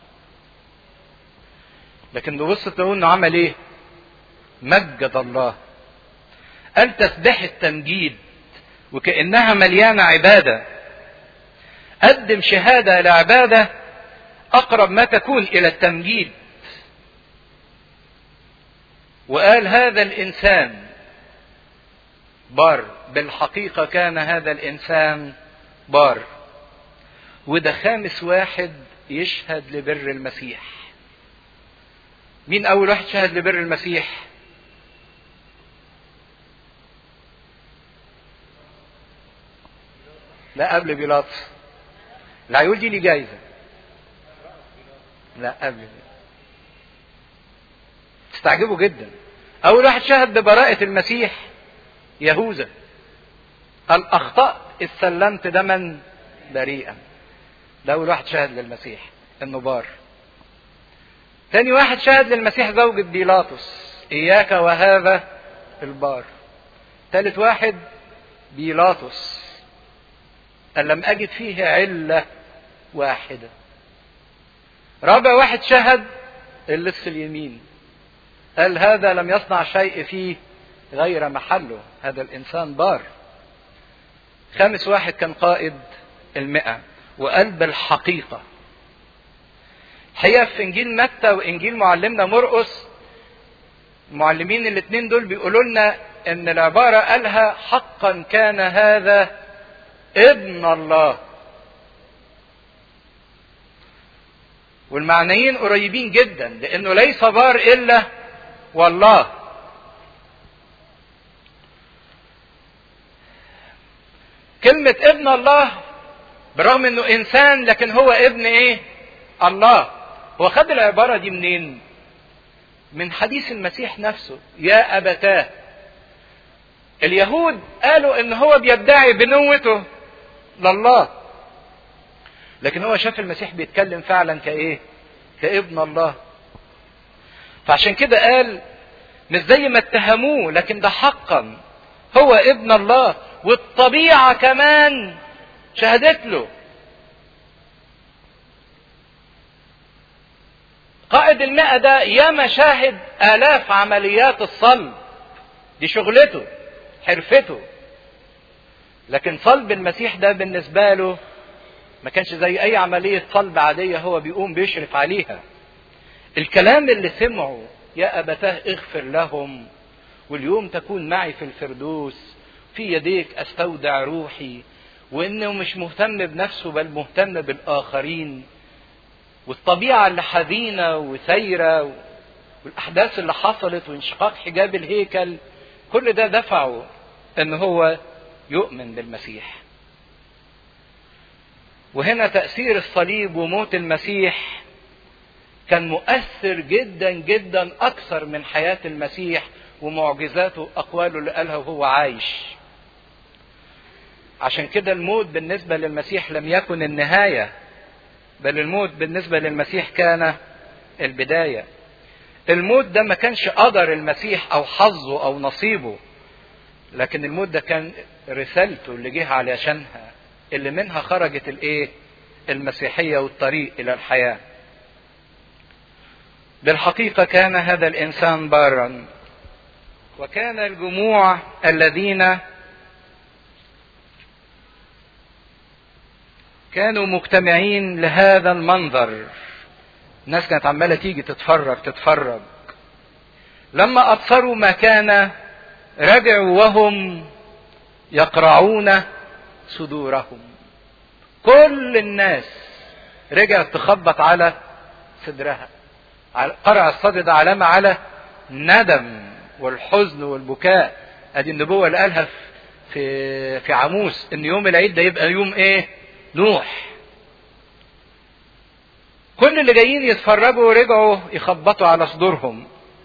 لكن تبص تقول إنه عمل إيه؟ مجد الله. قال تسبيح التمجيد وكأنها مليانة عبادة. قدم شهادة لعبادة أقرب ما تكون إلى التمجيد. وقال هذا الإنسان بار، بالحقيقة كان هذا الإنسان بار. وده خامس واحد يشهد لبر المسيح. مين أول واحد شهد لبر المسيح؟ لا، قبل بيلاطس. العيول دي لي جايزة. لا، قبل. تستعجبوا جدا. أول واحد شهد ببراءة المسيح يهوذا. قال أخطأت إذ سلمت دما بريئا. ده أول واحد شهد للمسيح إنه بار. ثاني واحد شهد للمسيح زوجة بيلاطس: إياك وهذا البار. ثالث واحد بيلاطس: أن لم أجد فيه علة واحدة. رابع واحد شهد اللص اليمين، قال هذا لم يصنع شيء فيه غير محله، هذا الإنسان بار. خامس واحد كان قائد المئة وقال بالحقيقة. الحقيقة في انجيل متى وانجيل معلمنا مرقس، المعلمين الاثنين دول بيقولوا لنا ان العبارة قالها حقا كان هذا ابن الله. والمعنيين قريبين جدا، لانه ليس بار الا والله. كلمة ابن الله برغم انه انسان لكن هو ابن ايه؟ الله. هو خد العبارة دي منين؟ من حديث المسيح نفسه، يا أبتاه. اليهود قالوا ان هو بيدعي بنوته لله، لكن هو شاف المسيح بيتكلم فعلا كايه؟ كابن الله. فعشان كده قال مش زي ما اتهموه، لكن ده حقا هو ابن الله، والطبيعة كمان شهدت له. قائد المئة ده ياما شاهد آلاف عمليات الصلب، دي شغلته حرفته، لكن صلب المسيح ده بالنسبة له ما كانش زي أي عملية صلب عادية هو بيقوم بيشرف عليها. الكلام اللي سمعه يا أبتاه اغفر لهم واليوم تكون معي في الفردوس، في يديك أستودع روحي، وإنه مش مهتم بنفسه بل مهتم بالآخرين، والطبيعة اللي حزينة وسيرة والأحداث اللي حصلت وانشقاق حجاب الهيكل، كل ده دفعه إن هو يؤمن بالمسيح. وهنا تأثير الصليب وموت المسيح كان مؤثر جدا جدا أكثر من حياة المسيح ومعجزاته وأقواله اللي قالها وهو عايش. عشان كده الموت بالنسبة للمسيح لم يكن النهاية، بل الموت بالنسبة للمسيح كان البداية. الموت ده ما كانش قدر المسيح أو حظه أو نصيبه، لكن الموت ده كان رسالته اللي جه علشانها، اللي منها خرجت الايه؟ المسيحية والطريق إلى الحياة. بالحقيقة كان هذا الإنسان بارا، وكان الجموع الذين كانوا مجتمعين لهذا المنظر، الناس كانت عمالة تيجي تتفرج تتفرج، لما أبصروا ما كان رجعوا وهم يقرعون صدورهم. كل الناس رجعت تخبط على صدرها. قرع الصدر ده علامة على الندم والحزن والبكاء. ادي النبوة اللي قالها في في عاموس ان يوم العيد ده يبقى يوم ايه؟ نوح. كل اللي جايين يتفرجوا رجعوا يخبطوا على صدورهم.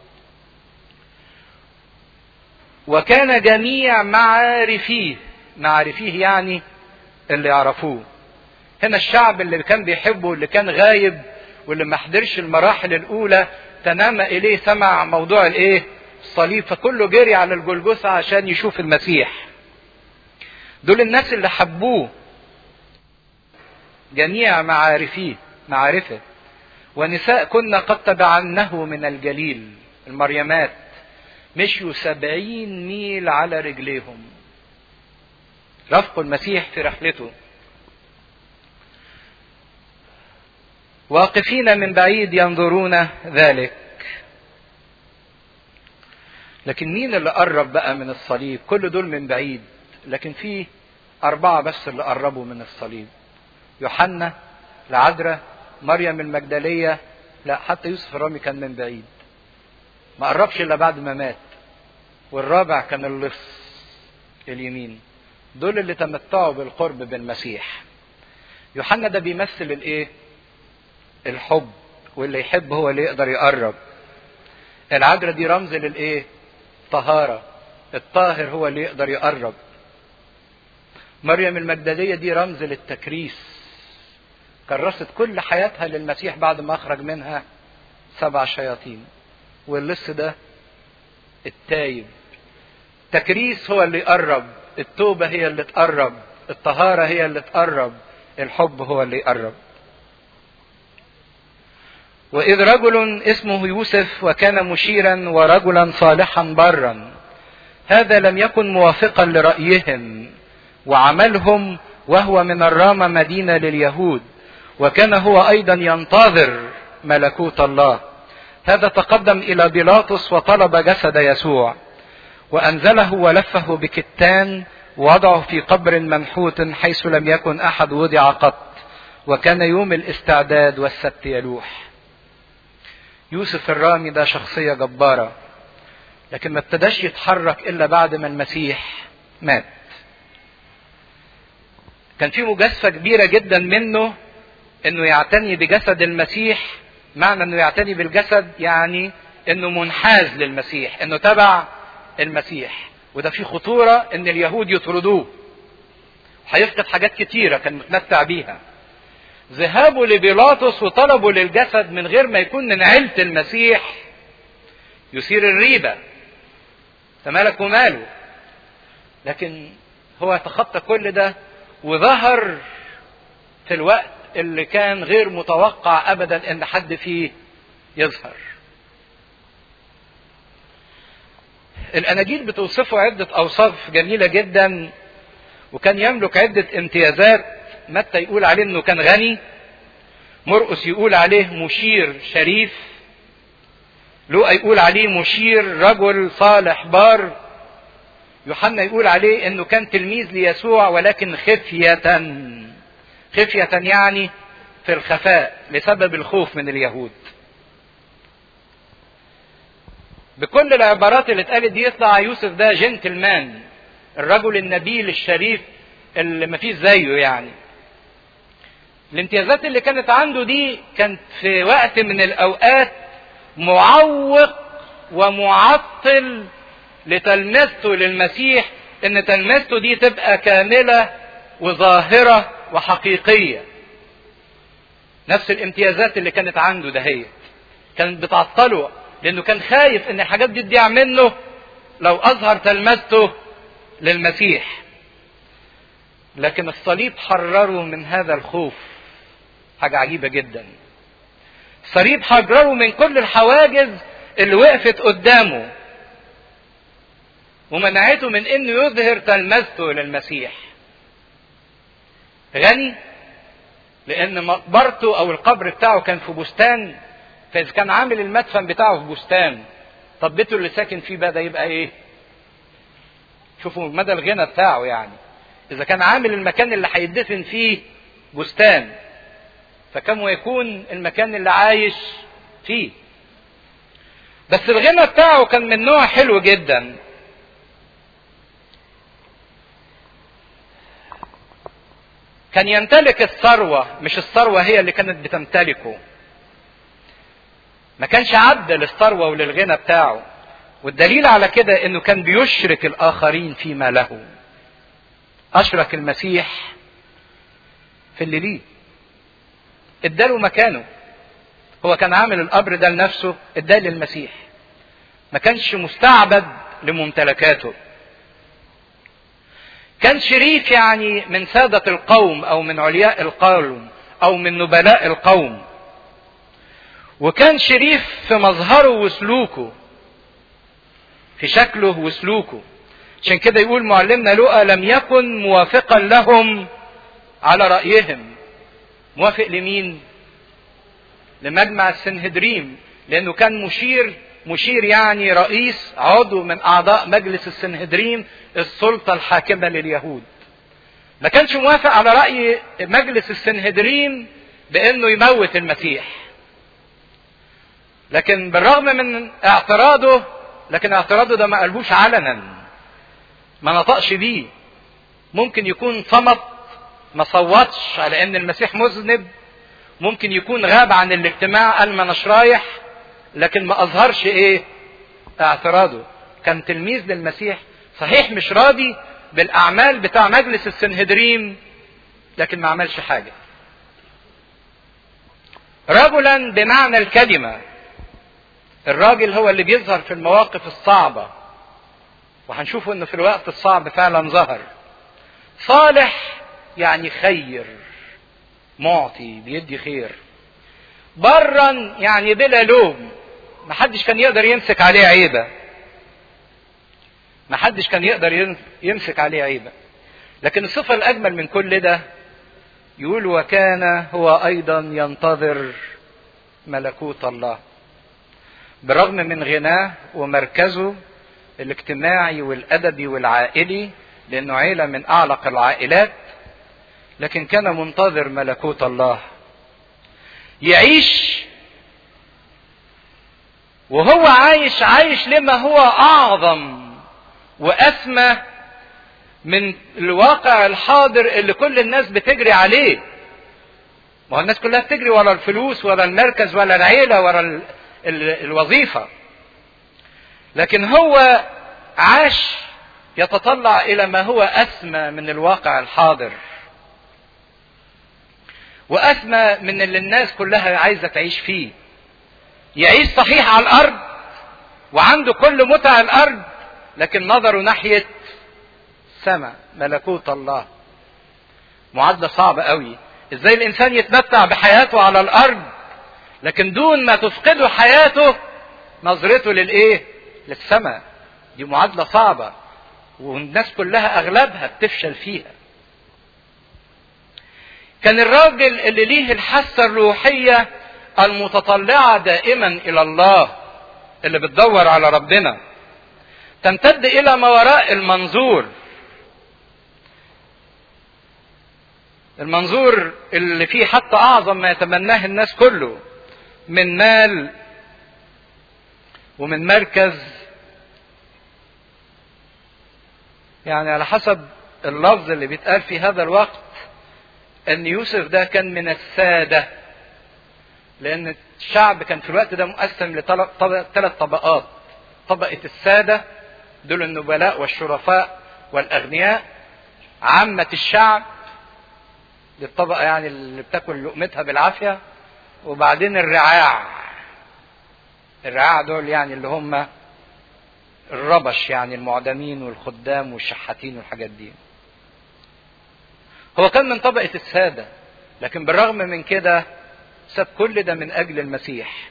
وكان جميع معارفيه، معارفيه يعني اللي يعرفوه. هنا الشعب اللي كان بيحبه، اللي كان غايب واللي ما حضرش المراحل الاولى، تنام اليه سمع موضوع الايه؟ الصليب، فكله جري على الجلجثة عشان يشوف المسيح. دول الناس اللي حبوه. جميع معارفيه، معارفه. ونساء كنا قد تبعنه من الجليل، المريمات مشوا سبعين ميل على رجليهم رافقوا المسيح في رحلته، واقفين من بعيد ينظرون ذلك. لكن مين اللي قرب بقى من الصليب؟ كل دول من بعيد، لكن في أربعة بس اللي قربوا من الصليب: يوحنا، العذراء، مريم المجدلية، لا حتى يوسف الرامي كان من بعيد ما قربش إلا بعد ما مات، والرابع كان اللص اليمين. دول اللي تمتعوا بالقرب بالمسيح. يوحنا ده بيمثل الايه؟ الحب، واللي يحب هو اللي يقدر يقرب. العذراء دي رمز للايه؟ طهارة، الطاهر هو اللي يقدر يقرب. مريم المجدلية دي رمز للتكريس، كرست كل حياتها للمسيح بعد ما اخرج منها سبع شياطين. واللص ده التايب. التكريس هو اللي يقرب، التوبة هي اللي تقرب، الطهارة هي اللي تقرب، الحب هو اللي يقرب. وإذ رجل اسمه يوسف وكان مشيرا ورجلا صالحا برا، هذا لم يكن موافقا لرأيهم وعملهم، وهو من الرامة مدينة لليهود، وكان هو أيضا ينتظر ملكوت الله. هذا تقدم الى بيلاطس وطلب جسد يسوع وانزله ولفه بكتان ووضعه في قبر منحوت حيث لم يكن احد وضع قط، وكان يوم الاستعداد والسبت يلوح. يوسف الرامي ده شخصية جبارة، لكن ما ابتداش يتحرك الا بعد ما المسيح مات. كان في مجازفة كبيرة جدا منه انه يعتني بجسد المسيح. معنى انه يعتني بالجسد يعني انه منحاز للمسيح، انه تبع المسيح، وده فيه خطورة ان اليهود يطردوه، هيفقد حاجات كتيرة كان متمتع بيها. ذهابه لبيلاطس وطلبه للجسد من غير ما يكون من عيلة المسيح يثير الريبة، فمالك وماله. لكن هو تخطى كل ده وظهر في الوقت اللي كان غير متوقع ابدا ان حد فيه يظهر. الاناجيل بتوصفه عدة اوصاف جميلة جدا، وكان يملك عدة امتيازات. متى يقول عليه انه كان غني، مرقس يقول عليه مشير شريف، لوقا يقول عليه مشير رجل صالح بار، يوحنا يقول عليه انه كان تلميذ ليسوع ولكن خفية. خفية يعني في الخفاء لسبب الخوف من اليهود. بكل العبارات اللي اتقالت دي يطلع يوسف ده جنتلمان، الرجل النبيل الشريف اللي مفيش زيه يعني. الامتيازات اللي كانت عنده دي كانت في وقت من الاوقات معوق ومعطل لتلمذته للمسيح، ان تلمذته دي تبقى كاملة وظاهرة وحقيقية. نفس الامتيازات اللي كانت عنده دهيت كانت بتعطله، لانه كان خايف ان الحاجات دي تضيع منه لو اظهر تلمذته للمسيح. لكن الصليب حرره من هذا الخوف، حاجة عجيبة جدا. الصليب حرره من كل الحواجز اللي وقفت قدامه ومنعته من انه يظهر تلمذته للمسيح. غني لان مقبرته او القبر بتاعه كان في بستان، فاذا كان عامل المدفن بتاعه في بستان، طب بيته اللي ساكن فيه بقى ده يبقى ايه؟ شوفوا مدى الغنى بتاعه يعني. اذا كان عامل المكان اللي هيدفن فيه بستان، فكم يكون المكان اللي عايش فيه. بس الغنى بتاعه كان من نوع حلو جدا. كان يمتلك الثروة، مش الثروة هي اللي كانت بتمتلكه. ما كانش عبد للثروة وللغنى بتاعه، والدليل على كده انه كان بيشرك الاخرين فيما له. اشرك المسيح في اللي ليه، اداله مكانه. هو كان عامل القبر ده لنفسه، اداه للمسيح. ما كانش مستعبد لممتلكاته. كان شريف يعني من سادة القوم او من علياء القوم او من نبلاء القوم. وكان شريف في مظهره وسلوكه، في شكله وسلوكه. عشان كده يقول معلمنا لوقا لم يكن موافقا لهم على رأيهم. موافق لمين؟ لمجمع السنهدريم، لانه كان مشير. مشير يعني رئيس، عضو من اعضاء مجلس السنهدريم، السلطة الحاكمة لليهود. ما كانش موافق على رأي مجلس السنهدريم بانه يموت المسيح. لكن بالرغم من اعتراضه، لكن اعتراضه ده ما قالهوش علنا، ما نطقش بيه. ممكن يكون صمت، ما صوتش على ان المسيح مذنب. ممكن يكون غاب عن الاجتماع، قال ما اناش رايح، لكن ما اظهرش ايه؟ اعتراضه. كان تلميذ للمسيح، صحيح مش راضي بالاعمال بتاع مجلس السنهدريم، لكن ما عملش حاجة. رجلا بمعنى الكلمة. الراجل هو اللي بيظهر في المواقف الصعبة، وهنشوفه انه في الوقت الصعب فعلا ظهر. صالح يعني خير، معطي، بيدي خير. برا يعني بلا لوم، محدش كان يقدر يمسك عليه عيبة. محدش كان يقدر يمسك عليه عيبة. لكن الصفة الأجمل من كل ده يقول وكان هو أيضا ينتظر ملكوت الله. بالرغم من غناه ومركزه الاجتماعي والأدبي والعائلي، لأنه عيلة من أعلق العائلات، لكن كان منتظر ملكوت الله. يعيش وهو عايش عايش لما هو أعظم وأسمى من الواقع الحاضر اللي كل الناس بتجري عليه. ما هو الناس كلها بتجري ورا الفلوس، ورا المركز، ورا العيلة، ورا ال ال الوظيفة، لكن هو عاش يتطلع إلى ما هو أسمى من الواقع الحاضر، وأسمى من اللي الناس كلها عايزة تعيش فيه. يعيش صحيح على الأرض وعنده كل متع الأرض، لكن نظره ناحية السماء، ملكوت الله. معادلة صعبة قوي. ازاي الإنسان يتمتع بحياته على الأرض لكن دون ما تفقده حياته نظرته للإيه؟ للسماء. دي معادلة صعبة، والناس كلها أغلبها بتفشل فيها. كان الراجل اللي ليه الحاسة الروحية المتطلعة دائما إلى الله، اللي بتدور على ربنا، تمتد إلى ما وراء المنظور. المنظور اللي فيه حتى أعظم ما يتمناه الناس كله من مال ومن مركز. يعني على حسب اللفظ اللي بيتقال في هذا الوقت ان يوسف ده كان من السادة، لان الشعب كان في الوقت ده مقسم لثلاث طبقات. طبقة السادة دول النبلاء والشرفاء والأغنياء. عامة الشعب دي الطبقة يعني اللي بتاكل لقمتها بالعافية. وبعدين الرعاع. الرعاع دول يعني اللي هم الربش، يعني المعدمين والخدام والشحاتين والحاجات دي. هو كان من طبقة السادة، لكن بالرغم من كده ساب كل ده من أجل المسيح.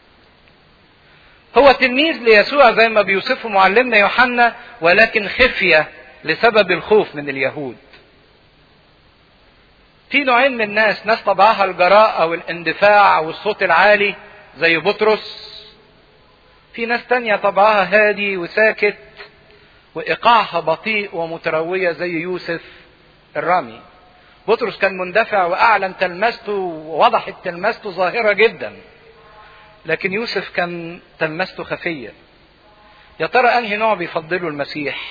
هو تلميذ ليسوع زي ما بيوصفه معلمنا يوحنا، ولكن خفية لسبب الخوف من اليهود. في نوعين من الناس، ناس طبعها الجراءة والاندفاع والصوت العالي زي بطرس. في ناس تانية طبعها هادي وساكت وإيقاعها بطيء ومتروية زي يوسف الرامي. بطرس كان مندفع وأعلن تلمسته ووضحت تلمسته ظاهرة جدا، لكن يوسف كان تلمسته خفية. يا ترى أنهي نوع بيفضله المسيح؟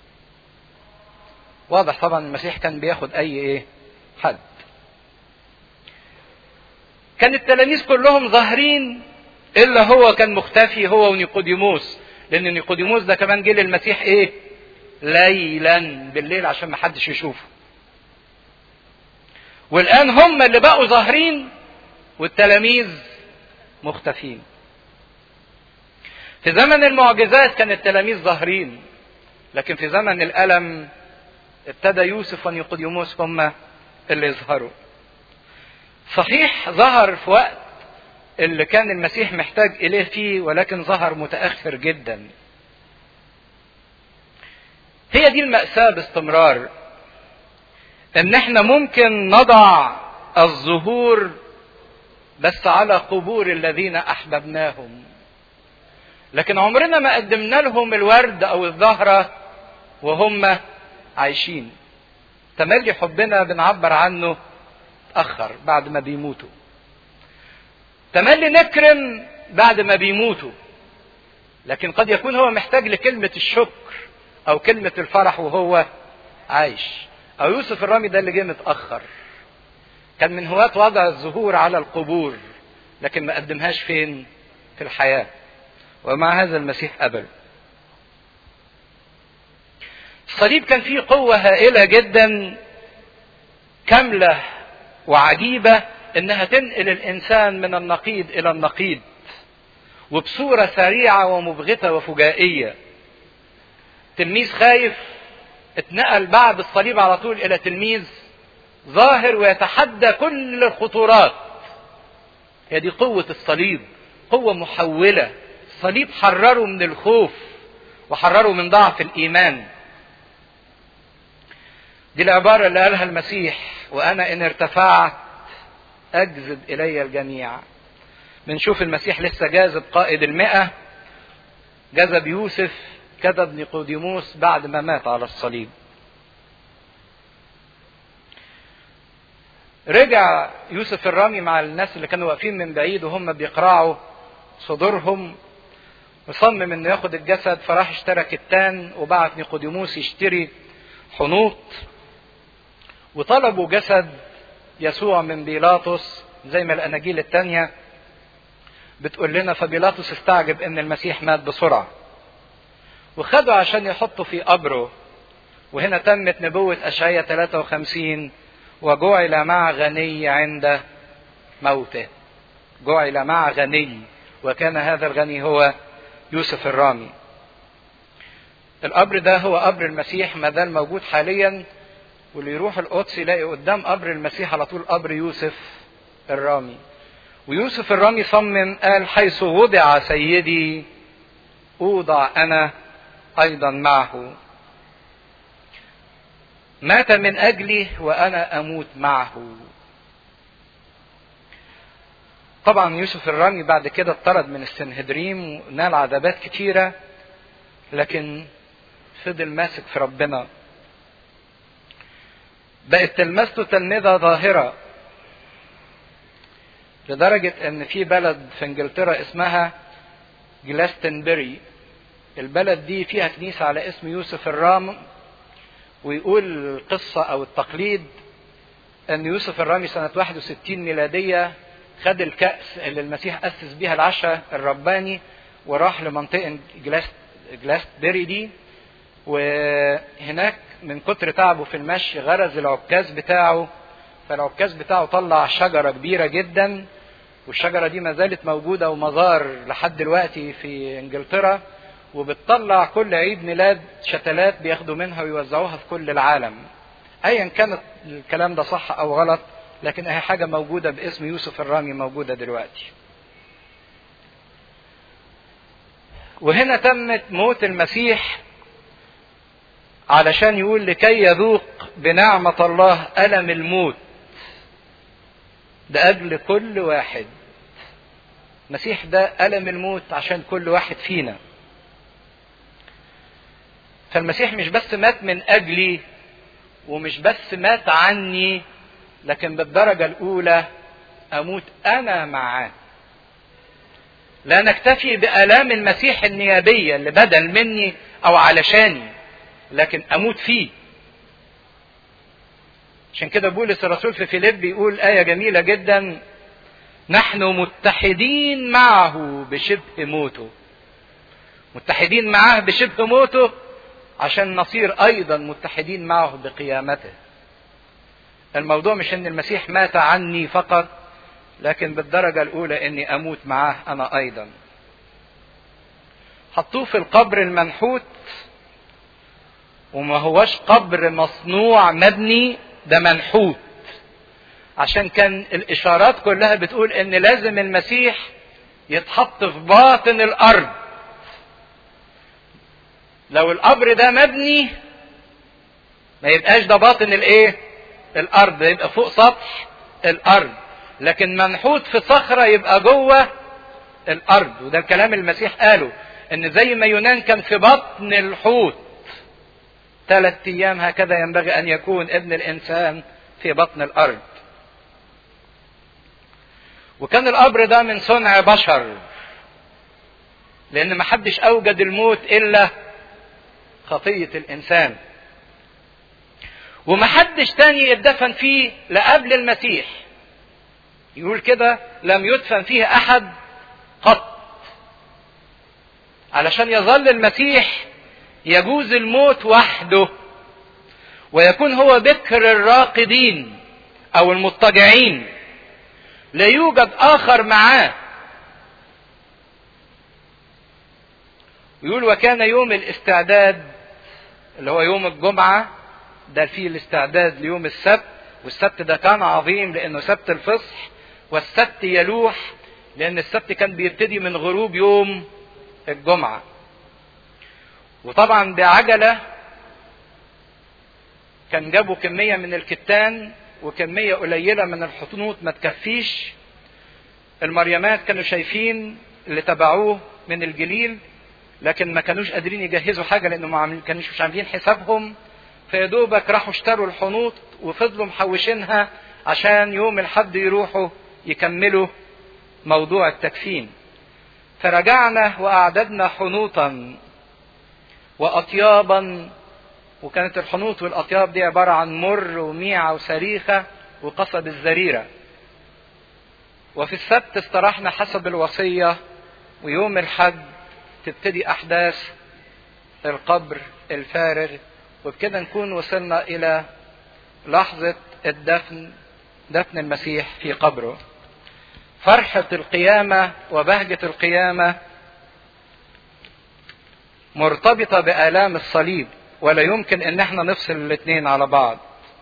واضح طبعا المسيح كان بياخد أي إيه حد. كان التلاميذ كلهم ظاهرين إلا هو كان مختفي، هو ونيقوديموس، لأن نيقوديموس ده كمان جه للمسيح إيه؟ ليلا، بالليل، عشان ما حدش يشوفه. والآن هم اللي بقوا ظاهرين والتلاميذ مختفين. في زمن المعجزات كان التلاميذ ظاهرين، لكن في زمن الألم ابتدى يوسف ونيقوديموس هم اللي يظهروا. صحيح ظهر في وقت اللي كان المسيح محتاج إليه فيه، ولكن ظهر متأخر جدا. هي دي المأساة باستمرار، ان احنا ممكن نضع الظهور بس على قبور الذين احببناهم، لكن عمرنا ما قدمنا لهم الورد او الزهرة وهم عايشين. تملي حبنا بنعبر عنه تأخر بعد ما بيموتوا. تملي نكرم بعد ما بيموتوا، لكن قد يكون هو محتاج لكلمة الشكر او كلمة الفرح وهو عايش. او يوسف الرامي ده اللي جه متأخر، كان من هواة وضع الزهور على القبور، لكن ما قدمهاش فين؟ في الحياة. ومع هذا المسيح قبل. الصليب كان فيه قوة هائلة جدا كاملة وعجيبة، انها تنقل الانسان من النقيض الى النقيض وبصورة سريعة ومبغتة وفجائية. تلميذ خايف اتنقل بعد الصليب على طول الى تلميذ ظاهر ويتحدى كل الخطورات. هي دي قوة الصليب، قوة محولة. الصليب حرره من الخوف وحرره من ضعف الإيمان. دي العبارة اللي قالها المسيح: وأنا إن ارتفعت أجذب إلي الجميع. بنشوف المسيح لسه جاذب قائد المئة، جذب يوسف، كذب نيقوديموس بعد ما مات على الصليب. رجع يوسف الرامي مع الناس اللي كانوا واقفين من بعيد وهم بيقرعوا صدورهم، وصمم انه ياخد الجسد، فراح اشترى كتان وبعت نيقوديموس يشتري حنوط، وطلبوا جسد يسوع من بيلاطس زي ما الاناجيل التانية بتقول لنا. فبيلاطس استعجب ان المسيح مات بسرعة وخدوا عشان يحطوا في قبره. وهنا تمت نبوة أشعياء ثلاثة وخمسين: وجعل مع غني عند موته. جعل مع غني، وكان هذا الغني هو يوسف الرامي. القبر ده هو قبر المسيح، ما زال موجود حاليا، واللي يروح القدس يلاقي قدام قبر المسيح على طول قبر يوسف الرامي. ويوسف الرامي صمم قال: حيث وضع سيدي أوضع أنا أيضا معه. مات من أجلي وأنا أموت معه. طبعا يوسف الرامي بعد كده اتطرد من السنهدريم ونال عذابات كتيرة، لكن فضل ماسك في ربنا. بقت تلمسته تلمذة ظاهرة، لدرجة ان في بلد في انجلترا اسمها جلاستنبري. البلد دي فيها كنيسة على اسم يوسف الرامي، ويقول القصة او التقليد ان يوسف الرامي سنة واحد وستين ميلادية خد الكأس اللي المسيح أسس بيها العشاء الرباني وراح لمنطقة جلاست جلاستبري دي، وهناك من كتر تعبه في المشي غرز العكاز بتاعه، فالعكاز بتاعه طلع شجرة كبيرة جدا، والشجرة دي ما زالت موجودة ومزار لحد دلوقتي في انجلترا، وبتطلع كل عيد ميلاد شتلات بياخدوا منها ويوزعوها في كل العالم. ايا كانت الكلام ده صح او غلط، لكن اهي حاجة موجودة باسم يوسف الرامي موجودة دلوقتي. وهنا تمت موت المسيح علشان يقول: لكي يذوق بنعمة الله ألم الموت ده أجل كل واحد. المسيح ده ألم الموت عشان كل واحد فينا. فالمسيح مش بس مات من أجلي ومش بس مات عني، لكن بالدرجة الأولى أموت أنا معاه. لا نكتفي بآلام المسيح النيابية اللي بدل مني أو علشاني، لكن أموت فيه. عشان كده بولس الرسول في فيليب بيقول آية جميلة جدا: نحن متحدين معه بشبه موته. متحدين معه بشبه موته عشان نصير أيضا متحدين معه بقيامته. الموضوع مش ان المسيح مات عني فقط، لكن بالدرجة الأولى اني أموت معه أنا أيضا. حطوه في القبر المنحوت، وما هوش قبر مصنوع مبني، ده منحوت، عشان كان الإشارات كلها بتقول ان لازم المسيح يتحط في باطن الأرض. لو القبر ده مبني ما يبقاش ده باطن الايه؟ الأرض، يبقى فوق سطح الأرض. لكن منحوت في صخرة يبقى جوه الأرض. وده الكلام المسيح قاله، ان زي ما يونان كان في بطن الحوت ثلاث ايام، هكذا ينبغي ان يكون ابن الانسان في بطن الارض. وكان القبر ده من صنع بشر، لان ما حدش اوجد الموت الا خطية الانسان. وما حدش تاني يدفن فيه لقبل المسيح. يقول كده: لم يدفن فيه احد قط. علشان يظل المسيح يجوز الموت وحده، ويكون هو بكر الراقدين او المضطجعين، لا يوجد اخر معاه. ويقول: وكان يوم الاستعداد اللي هو يوم الجمعة، ده فيه الاستعداد ليوم السبت، والسبت ده كان عظيم لانه سبت الفصح، والسبت يلوح لان السبت كان بيبتدي من غروب يوم الجمعة. وطبعا بعجلة كان جابوا كمية من الكتان وكمية قليلة من الحنوط ما تكفيش، المريمات كانوا شايفين اللي تبعوه من الجليل، لكن ما كانوش قادرين يجهزوا حاجة لأنه ما كانوش مش عاملين حسابهم، فيدوبك راحوا اشتروا الحنوط وفضلوا محوشينها عشان يوم الحد يروحوا يكملوا موضوع التكفين. فرجعنا وأعددنا حنوطا وأطيابا، وكانت الحنوط والأطياب دي عبارة عن مر وميعة وسريخة وقصب الزريرة. وفي السبت استراحنا حسب الوصية، ويوم الحد تبتدي أحداث القبر الفارغ، وبكده نكون وصلنا إلى لحظة الدفن، دفن المسيح في قبره. فرحة القيامة وبهجة القيامة مرتبطة بآلام الصليب، ولا يمكن ان احنا نفصل الاثنين على بعض.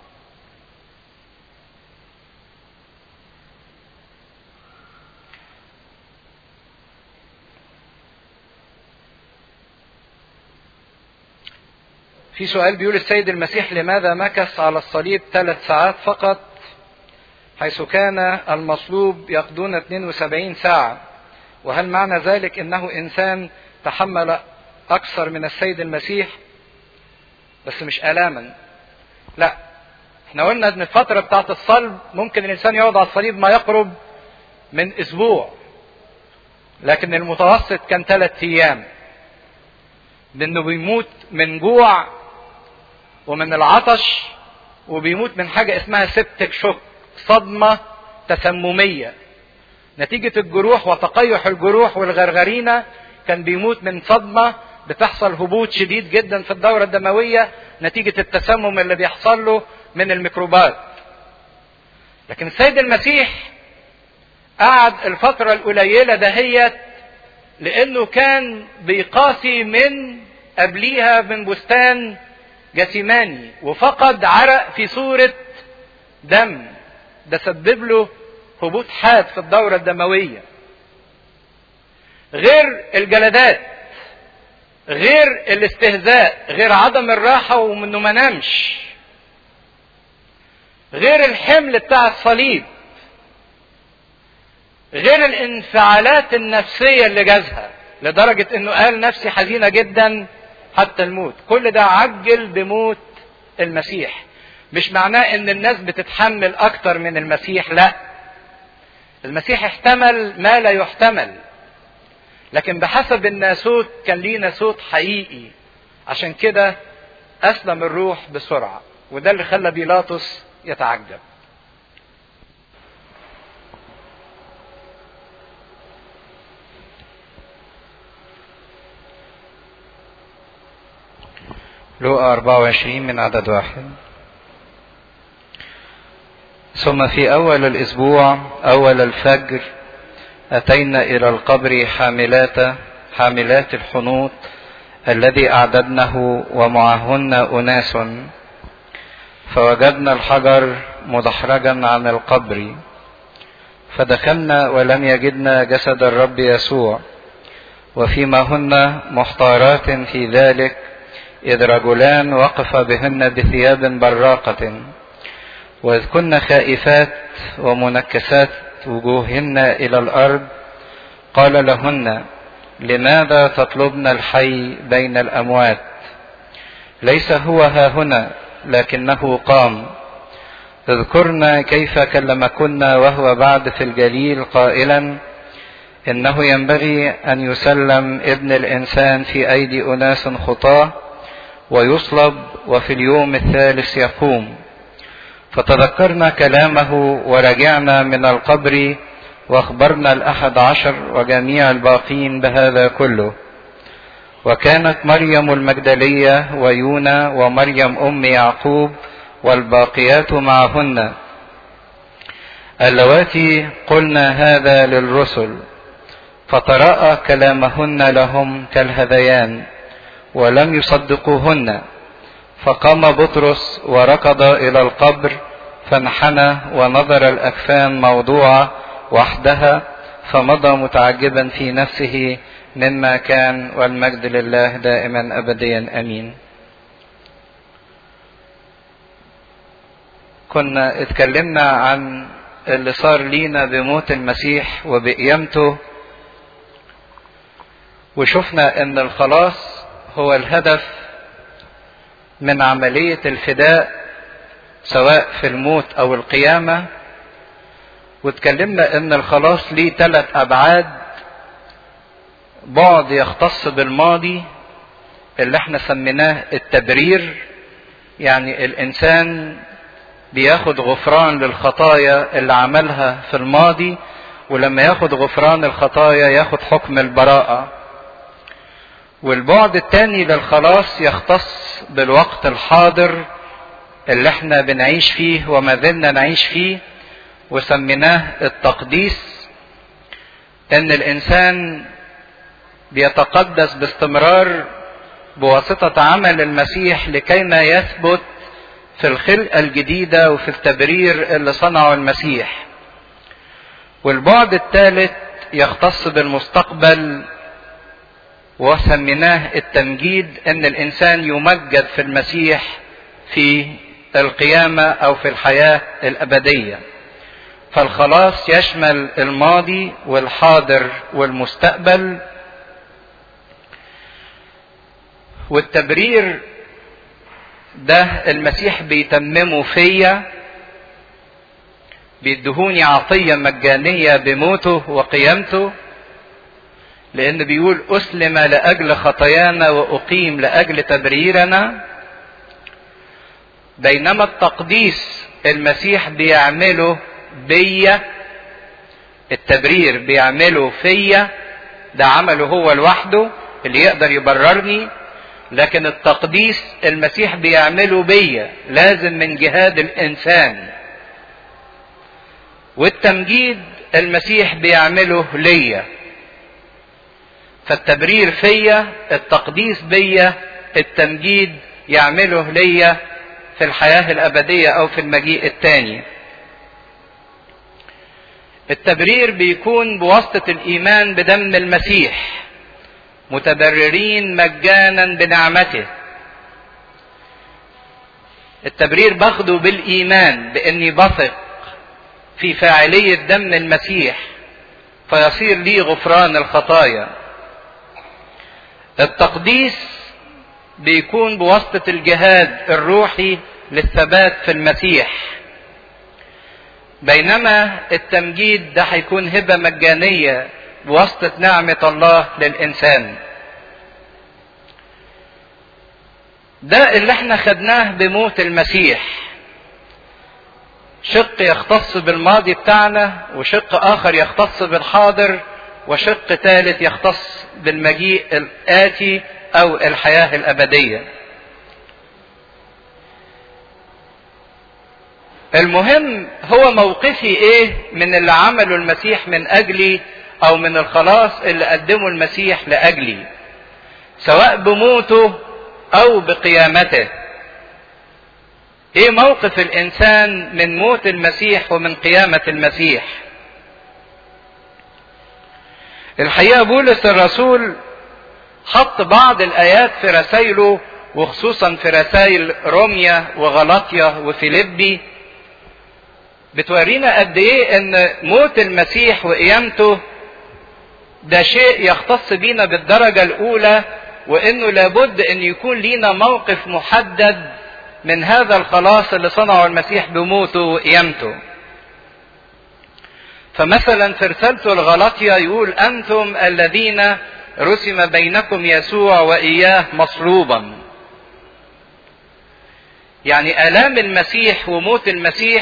في سؤال بيقول السيد المسيح لماذا مكث على الصليب ثلاث ساعات فقط حيث كان المصلوب يقضون اثنين وسبعين ساعة؟ وهل معنى ذلك انه انسان تحمل اكثر من السيد المسيح بس مش آلاما؟ لا، احنا قلنا ان الفترة بتاعت الصلب ممكن الانسان يقعد على الصليب ما يقرب من اسبوع، لكن المتوسط كان ثلاث ايام، لانه بيموت من جوع ومن العطش، وبيموت من حاجة اسمها سبتك شوك، صدمة تسممية نتيجة الجروح وتقيح الجروح والغرغرينة. كان بيموت من صدمة بتحصل هبوط شديد جدا في الدورة الدموية نتيجة التسمم اللي بيحصل له من الميكروبات. لكن السيد المسيح قعد الفترة القليلة دهيت لانه كان بيقاسي من قبليها من بستان جثيماني، وفقد عرق في صورة دم، ده سبب له هبوط حاد في الدورة الدموية، غير الجلدات، غير الاستهزاء، غير عدم الراحة ومنه ما نامش، غير الحمل بتاع الصليب، غير الانفعالات النفسية اللي جازها لدرجة انه قال نفسي حزينة جدا حتى الموت. كل ده عجل بموت المسيح. مش معناه ان الناس بتتحمل اكتر من المسيح، لا، المسيح احتمل ما لا يحتمل، لكن بحسب الناسوت كان ليه ناسوت حقيقي، عشان كده اسلم الروح بسرعة، وده اللي خلى بيلاطس يتعجب. لوقا أربعة وعشرين من عدد واحد. ثم في أول الأسبوع أول الفجر أتينا إلى القبر حاملات حاملات الحنوط الذي أعددنه ومعهن أناس، فوجدنا الحجر مدحرجا عن القبر، فدخلنا ولم يجدنا جسد الرب يسوع، وفيما هن محتارات في ذلك إذ رجلان وقف بهن بثياب براقة، وإذ كن خائفات ومنكسات وجوههن إلى الأرض قال لهن لماذا تطلبن الحي بين الأموات؟ ليس هو ها هنا لكنه قام. اذكرن كيف كلمكن وهو بعد في الجليل قائلا إنه ينبغي أن يسلم ابن الإنسان في أيدي أناس خطاة ويصلب وفي اليوم الثالث يقوم. فتذكرنا كلامه ورجعنا من القبر واخبرنا الأحد عشر وجميع الباقين بهذا كله. وكانت مريم المجدلية ويونا ومريم أم يعقوب والباقيات معهن اللواتي قلنا هذا للرسل، فتراءى كلامهن لهم كالهذيان ولم يصدقوهن. فقام بطرس وركض إلى القبر فانحنى ونظر الأكفان موضوعة وحدها، فمضى متعجبا في نفسه مما كان، والمجد لله دائما أبديا أمين. كنا اتكلمنا عن اللي صار لينا بموت المسيح وبقيامته، وشفنا ان الخلاص هو الهدف من عملية الفداء سواء في الموت او القيامة. واتكلمنا ان الخلاص ليه ثلاث ابعاد: بعد يختص بالماضي اللي احنا سميناه التبرير، يعني الانسان بياخد غفران للخطايا اللي عملها في الماضي، ولما ياخد غفران الخطايا ياخد حكم البراءة. والبعد الثاني للخلاص يختص بالوقت الحاضر اللي احنا بنعيش فيه وما زلنا نعيش فيه، وسميناه التقديس، ان الانسان بيتقدس باستمرار بواسطة عمل المسيح لكيما يثبت في الخلقة الجديدة وفي التبرير اللي صنعه المسيح. والبعد الثالث يختص بالمستقبل وسميناه التمجيد، ان الانسان يمجد في المسيح في القيامة او في الحياة الابدية. فالخلاص يشمل الماضي والحاضر والمستقبل. والتبرير ده المسيح بيتممه فيا، بيدهوني عطية مجانية بموته وقيامته، لأن بيقول أسلم لأجل خطايانا وأقيم لأجل تبريرنا. بينما التقديس المسيح بيعمله بيا، التبرير بيعمله فيا، ده عمله هو لوحده اللي يقدر يبررني، لكن التقديس المسيح بيعمله بيا، لازم من جهاد الإنسان. والتمجيد المسيح بيعمله ليا. فالتبرير فيا، التقديس بيا، التمجيد يعمله ليا في الحياة الأبدية أو في المجيء الثاني. التبرير بيكون بواسطة الإيمان بدم المسيح، متبررين مجانا بنعمته. التبرير باخده بالإيمان، بإني بثق في فاعلية دم المسيح فيصير لي غفران الخطايا. التقديس بيكون بواسطة الجهاد الروحي للثبات في المسيح. بينما التمجيد ده هيكون هبة مجانية بواسطة نعمة الله للإنسان. ده اللي احنا خدناه بموت المسيح. شق يختص بالماضي بتاعنا، وشق آخر يختص بالحاضر، وشق ثالث يختص بالمجيء الآتي أو الحياة الأبدية. المهم هو موقفي ايه من اللي عمله المسيح من اجلي، او من الخلاص اللي قدمه المسيح لاجلي، سواء بموته او بقيامته. ايه موقف الانسان من موت المسيح ومن قيامة المسيح؟ الحقيقة بولس الرسول حط بعض الايات في رسائله، وخصوصا في رسائل روميا وغلاطيا وفيليبي، بتورينا قد ايه ان موت المسيح وقيامته ده شيء يختص بينا بالدرجة الاولى، وانه لابد ان يكون لينا موقف محدد من هذا الخلاص اللي صنعه المسيح بموته وقيامته. فمثلا في رسالته الغلاطيا يقول: انتم الذين رسم بينكم يسوع واياه مصلوبا. يعني آلام المسيح وموت المسيح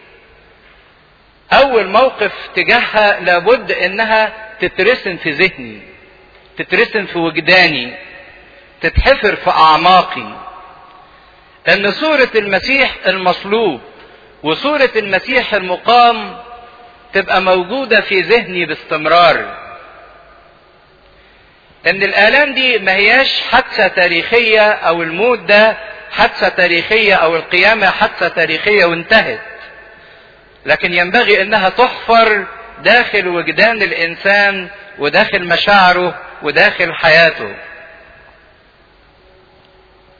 اول موقف تجاهها لابد انها تترسم في ذهني، تترسم في وجداني، تتحفر في اعماقي، ان صورة المسيح المصلوب وصورة المسيح المقام تبقى موجودة في ذهني باستمرار. ان الآلام دي ما هياش حادثة تاريخية، او الموت ده حادثة تاريخية، او القيامة حادثة تاريخية وانتهت، لكن ينبغي انها تحفر داخل وجدان الانسان وداخل مشاعره وداخل حياته.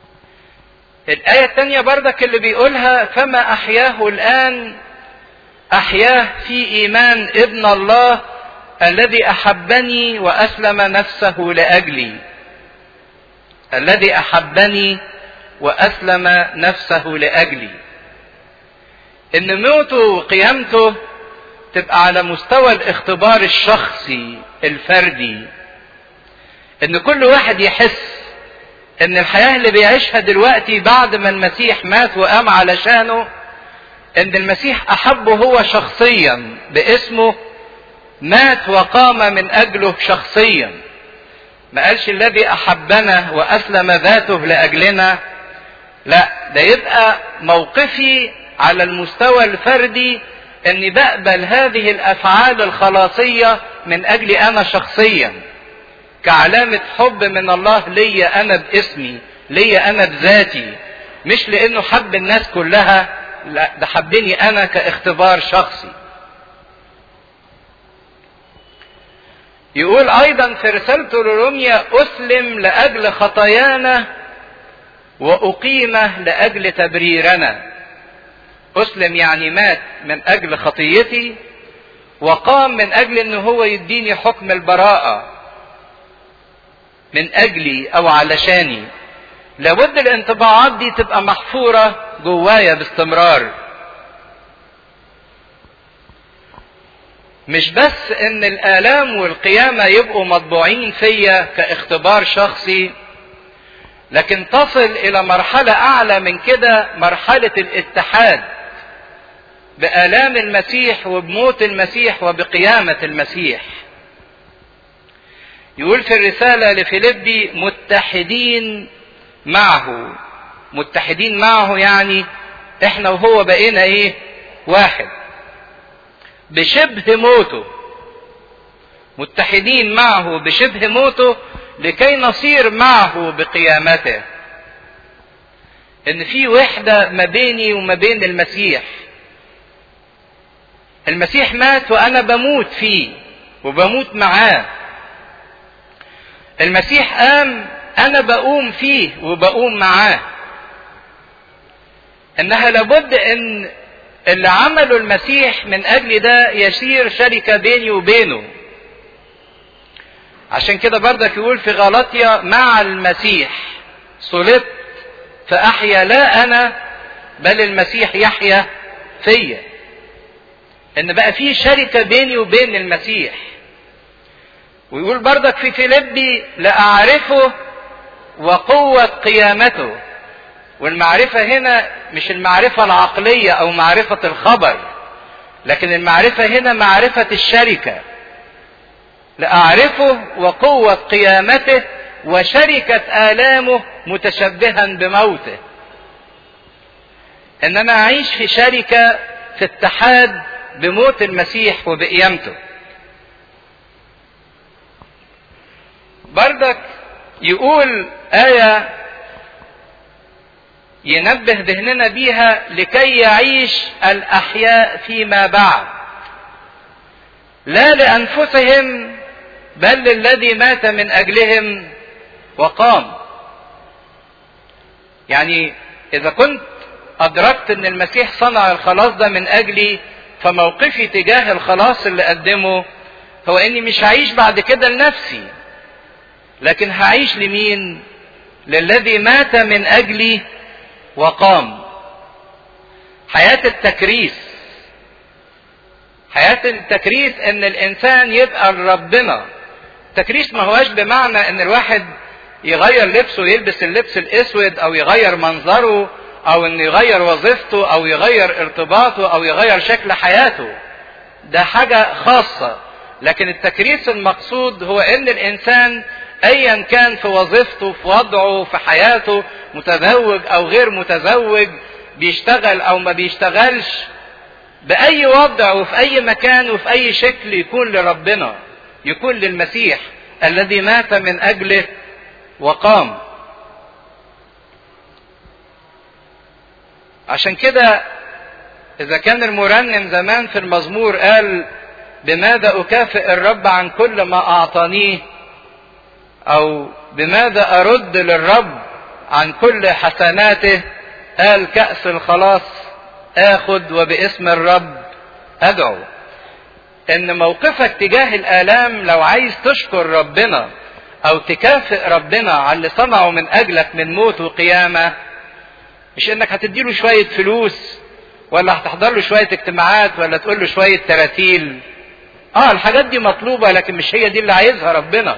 الآية الثانية بردك اللي بيقولها: فما أحياه الآن أحياه في إيمان ابن الله الذي أحبني وأسلم نفسه لأجلي. الذي أحبني وأسلم نفسه لأجلي. إن موته وقيامته تبقى على مستوى الاختبار الشخصي الفردي. إن كل واحد يحس إن الحياة اللي بيعيشها دلوقتي بعد ما المسيح مات وقام علشانه، إن المسيح أحبه هو شخصيا باسمه، مات وقام من أجله شخصيا. ما قالش الذي أحبنا وأسلم ذاته لأجلنا، لا، ده يبقى موقفي على المستوى الفردي اني بقبل هذه الافعال الخلاصية من اجلي انا شخصيا، كعلامة حب من الله ليا انا باسمي، ليا انا بذاتي، مش لانه حب الناس كلها، لا، ده حبني انا كاختبار شخصي. يقول ايضا في رسالته لروميا: اسلم لاجل خطايانا واقيمه لاجل تبريرنا. اسلم يعني مات من اجل خطيتي، وقام من اجل انه هو يديني حكم البراءة من اجلي او علشاني. لابد الانطباعات دي تبقى محفورة جوايا باستمرار. مش بس ان الالام والقيامة يبقوا مطبوعين فيا كاختبار شخصي، لكن تصل الى مرحلة اعلى من كده، مرحلة الاتحاد بآلام المسيح وبموت المسيح وبقيامة المسيح. يقول في الرسالة لفيليبي: متحدين معه. متحدين معه يعني احنا وهو بقينا ايه؟ واحد. بشبه موته. متحدين معه بشبه موته لكي نصير معه بقيامته. ان في وحدة ما بيني وما بين المسيح. المسيح مات وانا بموت فيه وبموت معاه. المسيح قام، انا بقوم فيه وبقوم معاه. انها لابد ان اللي عمله المسيح من اجل ده يسير شركة بيني وبينه. عشان كده برضك يقول في غلاطيا: مع المسيح صلبت فاحيا لا انا بل المسيح يحيا فيا. ان بقى في شركة بيني وبين المسيح. ويقول برضك في فيليبي: لأعرفه وقوة قيامته. والمعرفة هنا مش المعرفة العقلية او معرفة الخبر، لكن المعرفة هنا معرفة الشركة. لأعرفه وقوة قيامته وشركة آلامه متشبها بموته. ان انا اعيش في شركة، في اتحاد بموت المسيح وبقيامته. بردك يقول آية ينبه ذهننا بيها: لكي يعيش الأحياء فيما بعد لا لأنفسهم بل للذي مات من أجلهم وقام. يعني إذا كنت أدركت أن المسيح صنع الخلاص ده من أجلي، فموقفي تجاه الخلاص اللي قدمه هو اني مش هعيش بعد كده لنفسي، لكن هعيش لمين؟ للذي مات من اجلي وقام. حياة التكريس. حياة التكريس ان الانسان يبقى لربنا. التكريس ما هواش بمعنى ان الواحد يغير لبسه ويلبس اللبس الاسود، او يغير منظره، او ان يغير وظيفته، او يغير ارتباطه، او يغير شكل حياته. ده حاجة خاصة. لكن التكريس المقصود هو ان الانسان ايا كان في وظيفته، في وضعه، في حياته، متزوج او غير متزوج، بيشتغل او ما بيشتغلش، باي وضع وفي اي مكان وفي اي شكل، يكون لربنا، يكون للمسيح الذي مات من اجله وقام. عشان كده اذا كان المرنم زمان في المزمور قال: بماذا اكافئ الرب عن كل ما اعطانيه، او بماذا ارد للرب عن كل حسناته، قال: كأس الخلاص اخذ وباسم الرب ادعو. ان موقفك تجاه الالام لو عايز تشكر ربنا او تكافئ ربنا على اللي صنعه من اجلك من موت وقيامة، مش انك هتديله شوية فلوس ولا هتحضر له شوية اجتماعات ولا تقول له شوية تراتيل. اه الحاجات دي مطلوبة لكن مش هي دي اللي عايزها ربنا.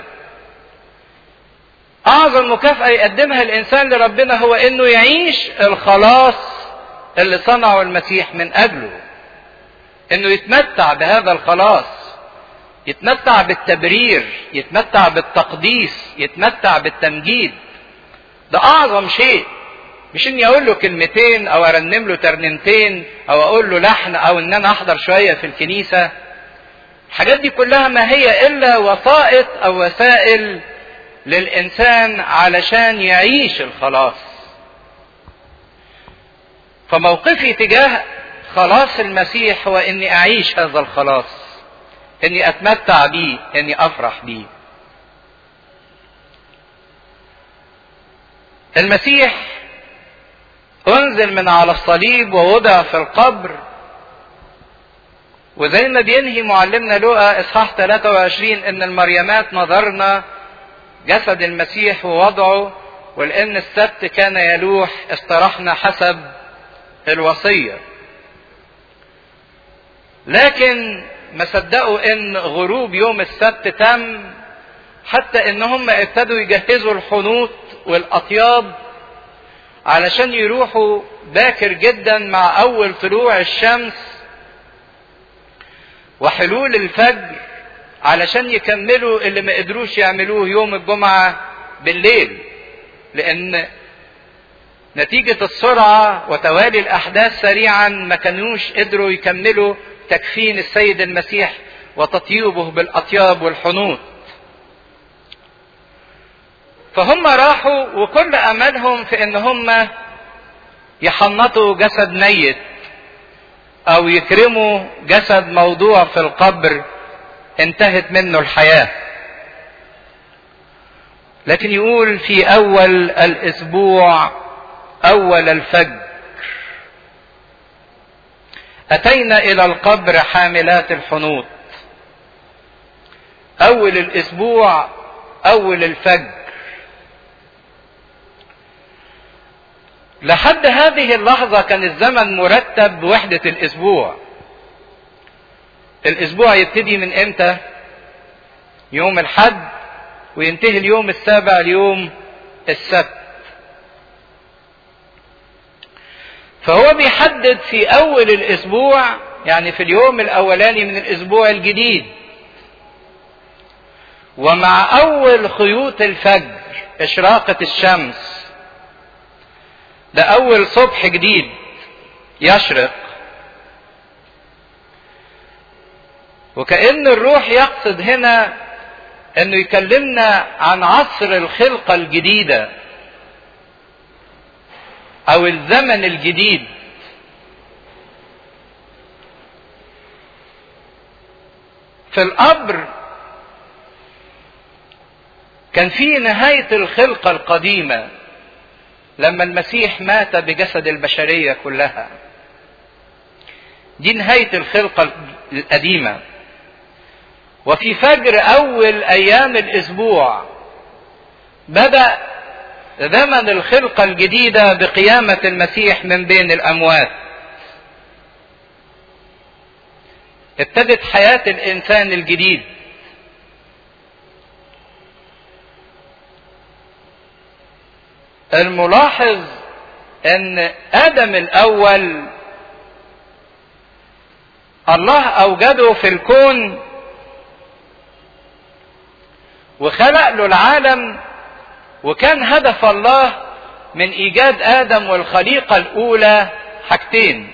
اعظم مكافأة يقدمها الانسان لربنا هو انه يعيش الخلاص اللي صنعه المسيح من اجله، انه يتمتع بهذا الخلاص، يتمتع بالتبرير، يتمتع بالتقديس، يتمتع بالتمجيد. ده اعظم شيء. مش اني اقول له كلمتين او ارنم له ترنيمتين او اقول له لحن او ان انا احضر شوية في الكنيسة. الحاجات دي كلها ما هي الا وسائط او وسائل للانسان علشان يعيش الخلاص. فموقفي تجاه خلاص المسيح هو اني اعيش هذا الخلاص، اني اتمتع بيه، اني افرح بيه. المسيح انزل من على الصليب ووضع في القبر، وزي ما بينهي معلمنا لوقا اصحاح ثلاثة وعشرين ان المريمات نظرنا جسد المسيح ووضعه، ولان السبت كان يلوح استراحنا حسب الوصية. لكن ما صدقوا ان غروب يوم السبت تم، حتى ان هم ابتدوا يجهزوا الحنوط والاطياب علشان يروحوا باكر جدا مع اول طلوع الشمس وحلول الفجر علشان يكملوا اللي ما قدروش يعملوه يوم الجمعة بالليل، لان نتيجة السرعة وتوالي الاحداث سريعا ما كانوش قدروا يكملوا تكفين السيد المسيح وتطيبه بالاطياب والحنوط. فهم راحوا وكل املهم في ان هم يحنطوا جسد ميت او يكرموا جسد موضوع في القبر انتهت منه الحياة. لكن يقول في اول الاسبوع اول الفجر اتينا الى القبر حاملات الحنوط. اول الاسبوع اول الفجر. لحد هذه اللحظة كان الزمن مرتب بوحدة الاسبوع. الاسبوع يبتدي من امتى؟ يوم الحد وينتهي اليوم السابع ليوم السبت. فهو بيحدد في اول الاسبوع، يعني في اليوم الاولاني من الاسبوع الجديد، ومع اول خيوط الفجر اشراقة الشمس، ده اول صبح جديد يشرق. وكأن الروح يقصد هنا انه يكلمنا عن عصر الخلقة الجديدة او الزمن الجديد. في القبر كان في نهاية الخلقة القديمة لما المسيح مات بجسد البشرية كلها. دي نهاية الخلقة القديمة. وفي فجر اول ايام الاسبوع بدأ زمن الخلقة الجديدة بقيامة المسيح من بين الاموات. ابتدت حياة الانسان الجديد. الملاحظ ان ادم الاول الله اوجده في الكون وخلق له العالم، وكان هدف الله من ايجاد ادم والخليقة الاولى حاجتين: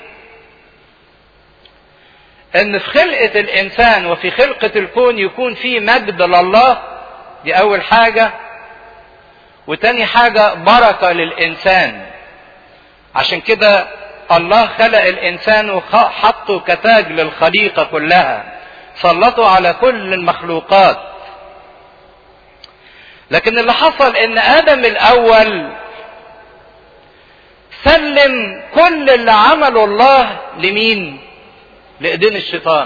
ان في خلقة الانسان وفي خلقة الكون يكون في مجد لله، دي اول حاجة، وتاني حاجة بركة للإنسان. عشان كده الله خلق الإنسان وحطه كتاج للخليقة كلها، سلطه على كل المخلوقات. لكن اللي حصل إن آدم الأول سلم كل اللي عمله الله لمين؟ لايدين الشيطان.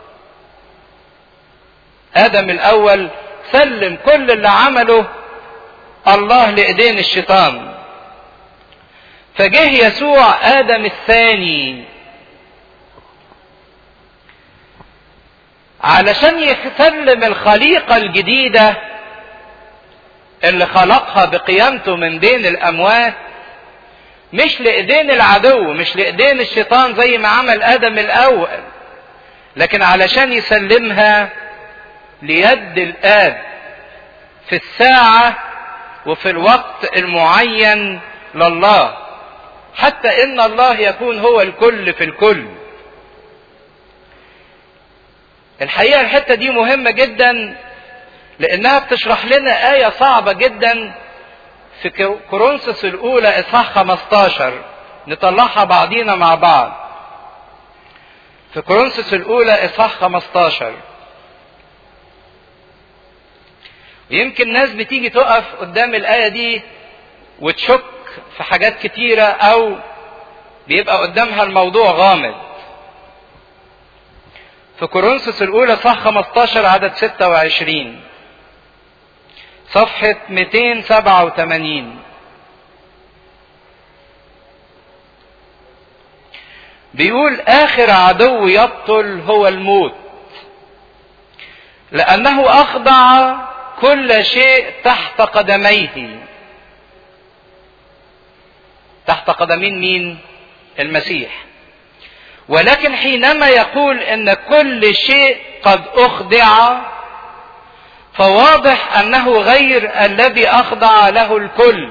ادم الاول سلم كل اللي عمله الله لايدين الشيطان. فجه يسوع ادم الثاني علشان يسلم الخليقة الجديدة اللي خلقها بقيامته من بين الاموات، مش لايدين العدو، مش لايدين الشيطان زي ما عمل ادم الاول، لكن علشان يسلمها ليد الاب في الساعة وفي الوقت المعين لله، حتى ان الله يكون هو الكل في الكل. الحقيقة الحتة دي مهمة جدا، لانها بتشرح لنا آية صعبة جدا في كورنثوس الاولى اصحاح خمستاشر، نطلعها بعضينا مع بعض. في كورنثوس الاولى اصحاح خمستاشر، ويمكن ناس بتيجي تقف قدام الآية دي وتشك في حاجات كتيرة، او بيبقى قدامها الموضوع غامض. في كورنثوس الاولى صح خمستاشر عدد ستة وعشرين، صفحة مئتين وسبعة وثمانين، بيقول اخر عدو يبطل هو الموت، لانه اخضع كل شيء تحت قدميه. تحت قدمين مين؟ المسيح. ولكن حينما يقول ان كل شيء قد اخضع، فواضح انه غير الذي اخضع له الكل.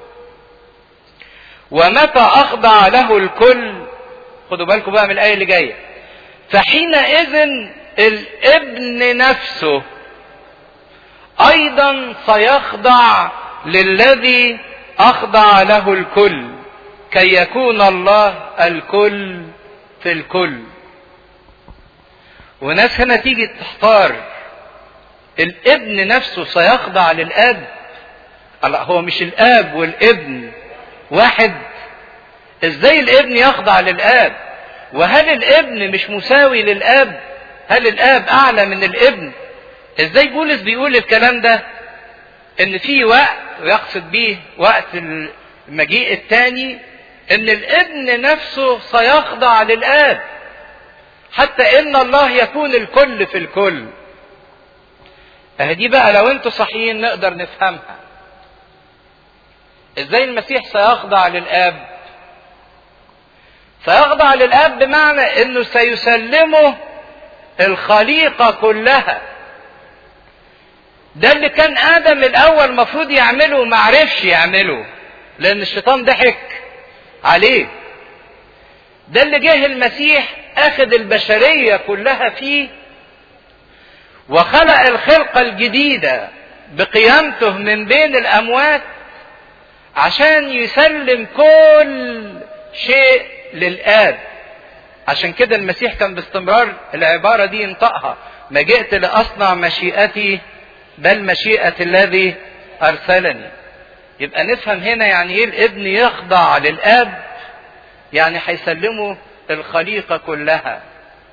ومتى اخضع له الكل، خدوا بالكم بقى من الايه اللي جايه، فحينئذ الابن نفسه ايضا سيخضع للذي اخضع له الكل، كي يكون الله الكل في الكل. وناس هنا تيجي تحتار، الابن نفسه سيخضع للاب؟ لا، هو مش الاب والابن واحد؟ ازاي الابن يخضع للاب؟ وهل الابن مش مساوي للاب؟ هل الاب اعلى من الابن؟ ازاي بولس بيقول الكلام ده؟ ان في وقت، ويقصد بيه وقت المجيء الثاني، ان الابن نفسه سيخضع للاب، حتى ان الله يكون الكل في الكل. فهدي بقى لو انتوا صحيين نقدر نفهمها. ازاي المسيح سيخضع للاب؟ سيخضع للاب بمعنى انه سيسلمه الخليقة كلها. ده اللي كان ادم الاول مفروض يعمله وما عرفش يعمله، لان الشيطان ضحك عليه. ده اللي جه المسيح اخذ البشرية كلها فيه، وخلق الخلقة الجديدة بقيامته من بين الاموات، عشان يسلم كل شيء للآب. عشان كده المسيح كان باستمرار العبارة دي ينطقها: ما جئت لأصنع مشيئتي بل مشيئة الذي أرسلني. يبقى نفهم هنا يعني ايه الابن يخضع للآب، يعني هيسلمه الخليقة كلها،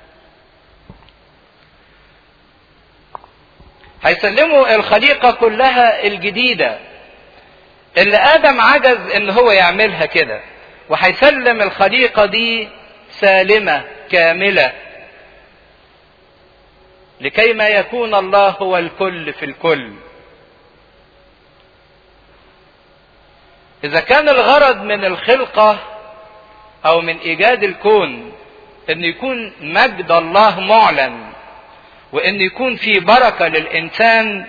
هيسلمه الخليقة كلها الجديدة اللي آدم عجز ان هو يعملها كده، وهيسلم الخليقة دي سالمة كاملة، لكي ما يكون الله هو الكل في الكل. إذا كان الغرض من الخلقة أو من إيجاد الكون إن يكون مجد الله معلن، وإن يكون في بركة للإنسان،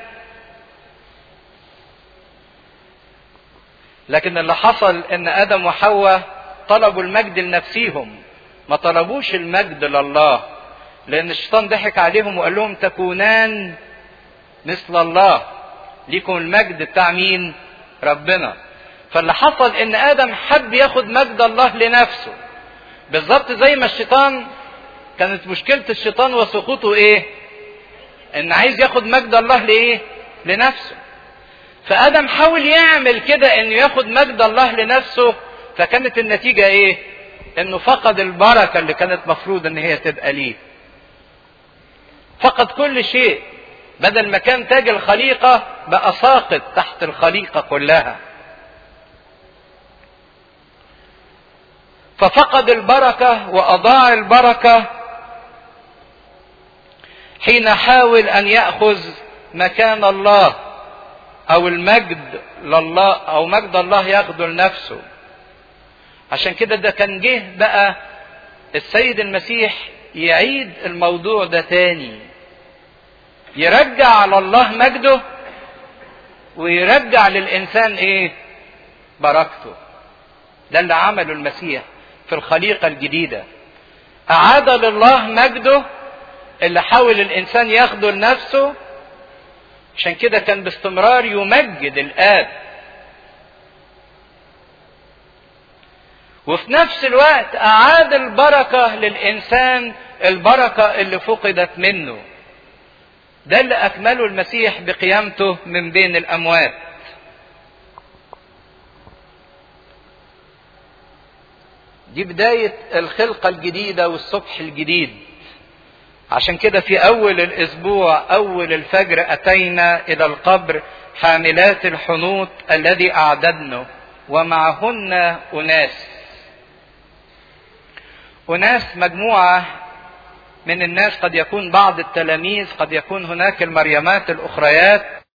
لكن اللي حصل إن آدم وحواء طلبوا المجد لنفسيهم، ما طلبوش المجد لله، لأن الشيطان ضحك عليهم وقال لهم تكونان مثل الله، ليكم المجد بتاع مين؟ ربنا. فاللي حصل ان ادم حب ياخد مجد الله لنفسه، بالظبط زي ما الشيطان كانت مشكلة الشيطان وسقوطه ايه؟ ان عايز ياخد مجد الله لايه؟ لنفسه. فادم حاول يعمل كده انه ياخد مجد الله لنفسه، فكانت النتيجة ايه؟ انه فقد البركة اللي كانت مفروض ان هي تبقى ليه. فقد كل شيء، بدل ما كان تاج الخليقة بقى ساقط تحت الخليقة كلها. ففقد البركة وأضاع البركة حين حاول أن يأخذ مكان الله أو المجد لله أو مجد الله ياخده لنفسه. عشان كده ده كان جه بقى السيد المسيح يعيد الموضوع ده تاني، يرجع على الله مجده ويرجع للإنسان إيه؟ بركته. ده اللي عمله المسيح في الخليقة الجديدة، أعاد لله مجده اللي حاول الإنسان ياخده لنفسه. عشان كده كان باستمرار يمجد الآب، وفي نفس الوقت أعاد البركة للإنسان، البركة اللي فقدت منه. ده اللي أكمله المسيح بقيامته من بين الأموات. دي بداية الخلقة الجديدة والصبح الجديد. عشان كده في أول الأسبوع أول الفجر أتينا إلى القبر حاملات الحنوط الذي أعددنه ومعهن أناس. أناس مجموعة من الناس، قد يكون بعض التلاميذ، قد يكون هناك المريمات الأخريات،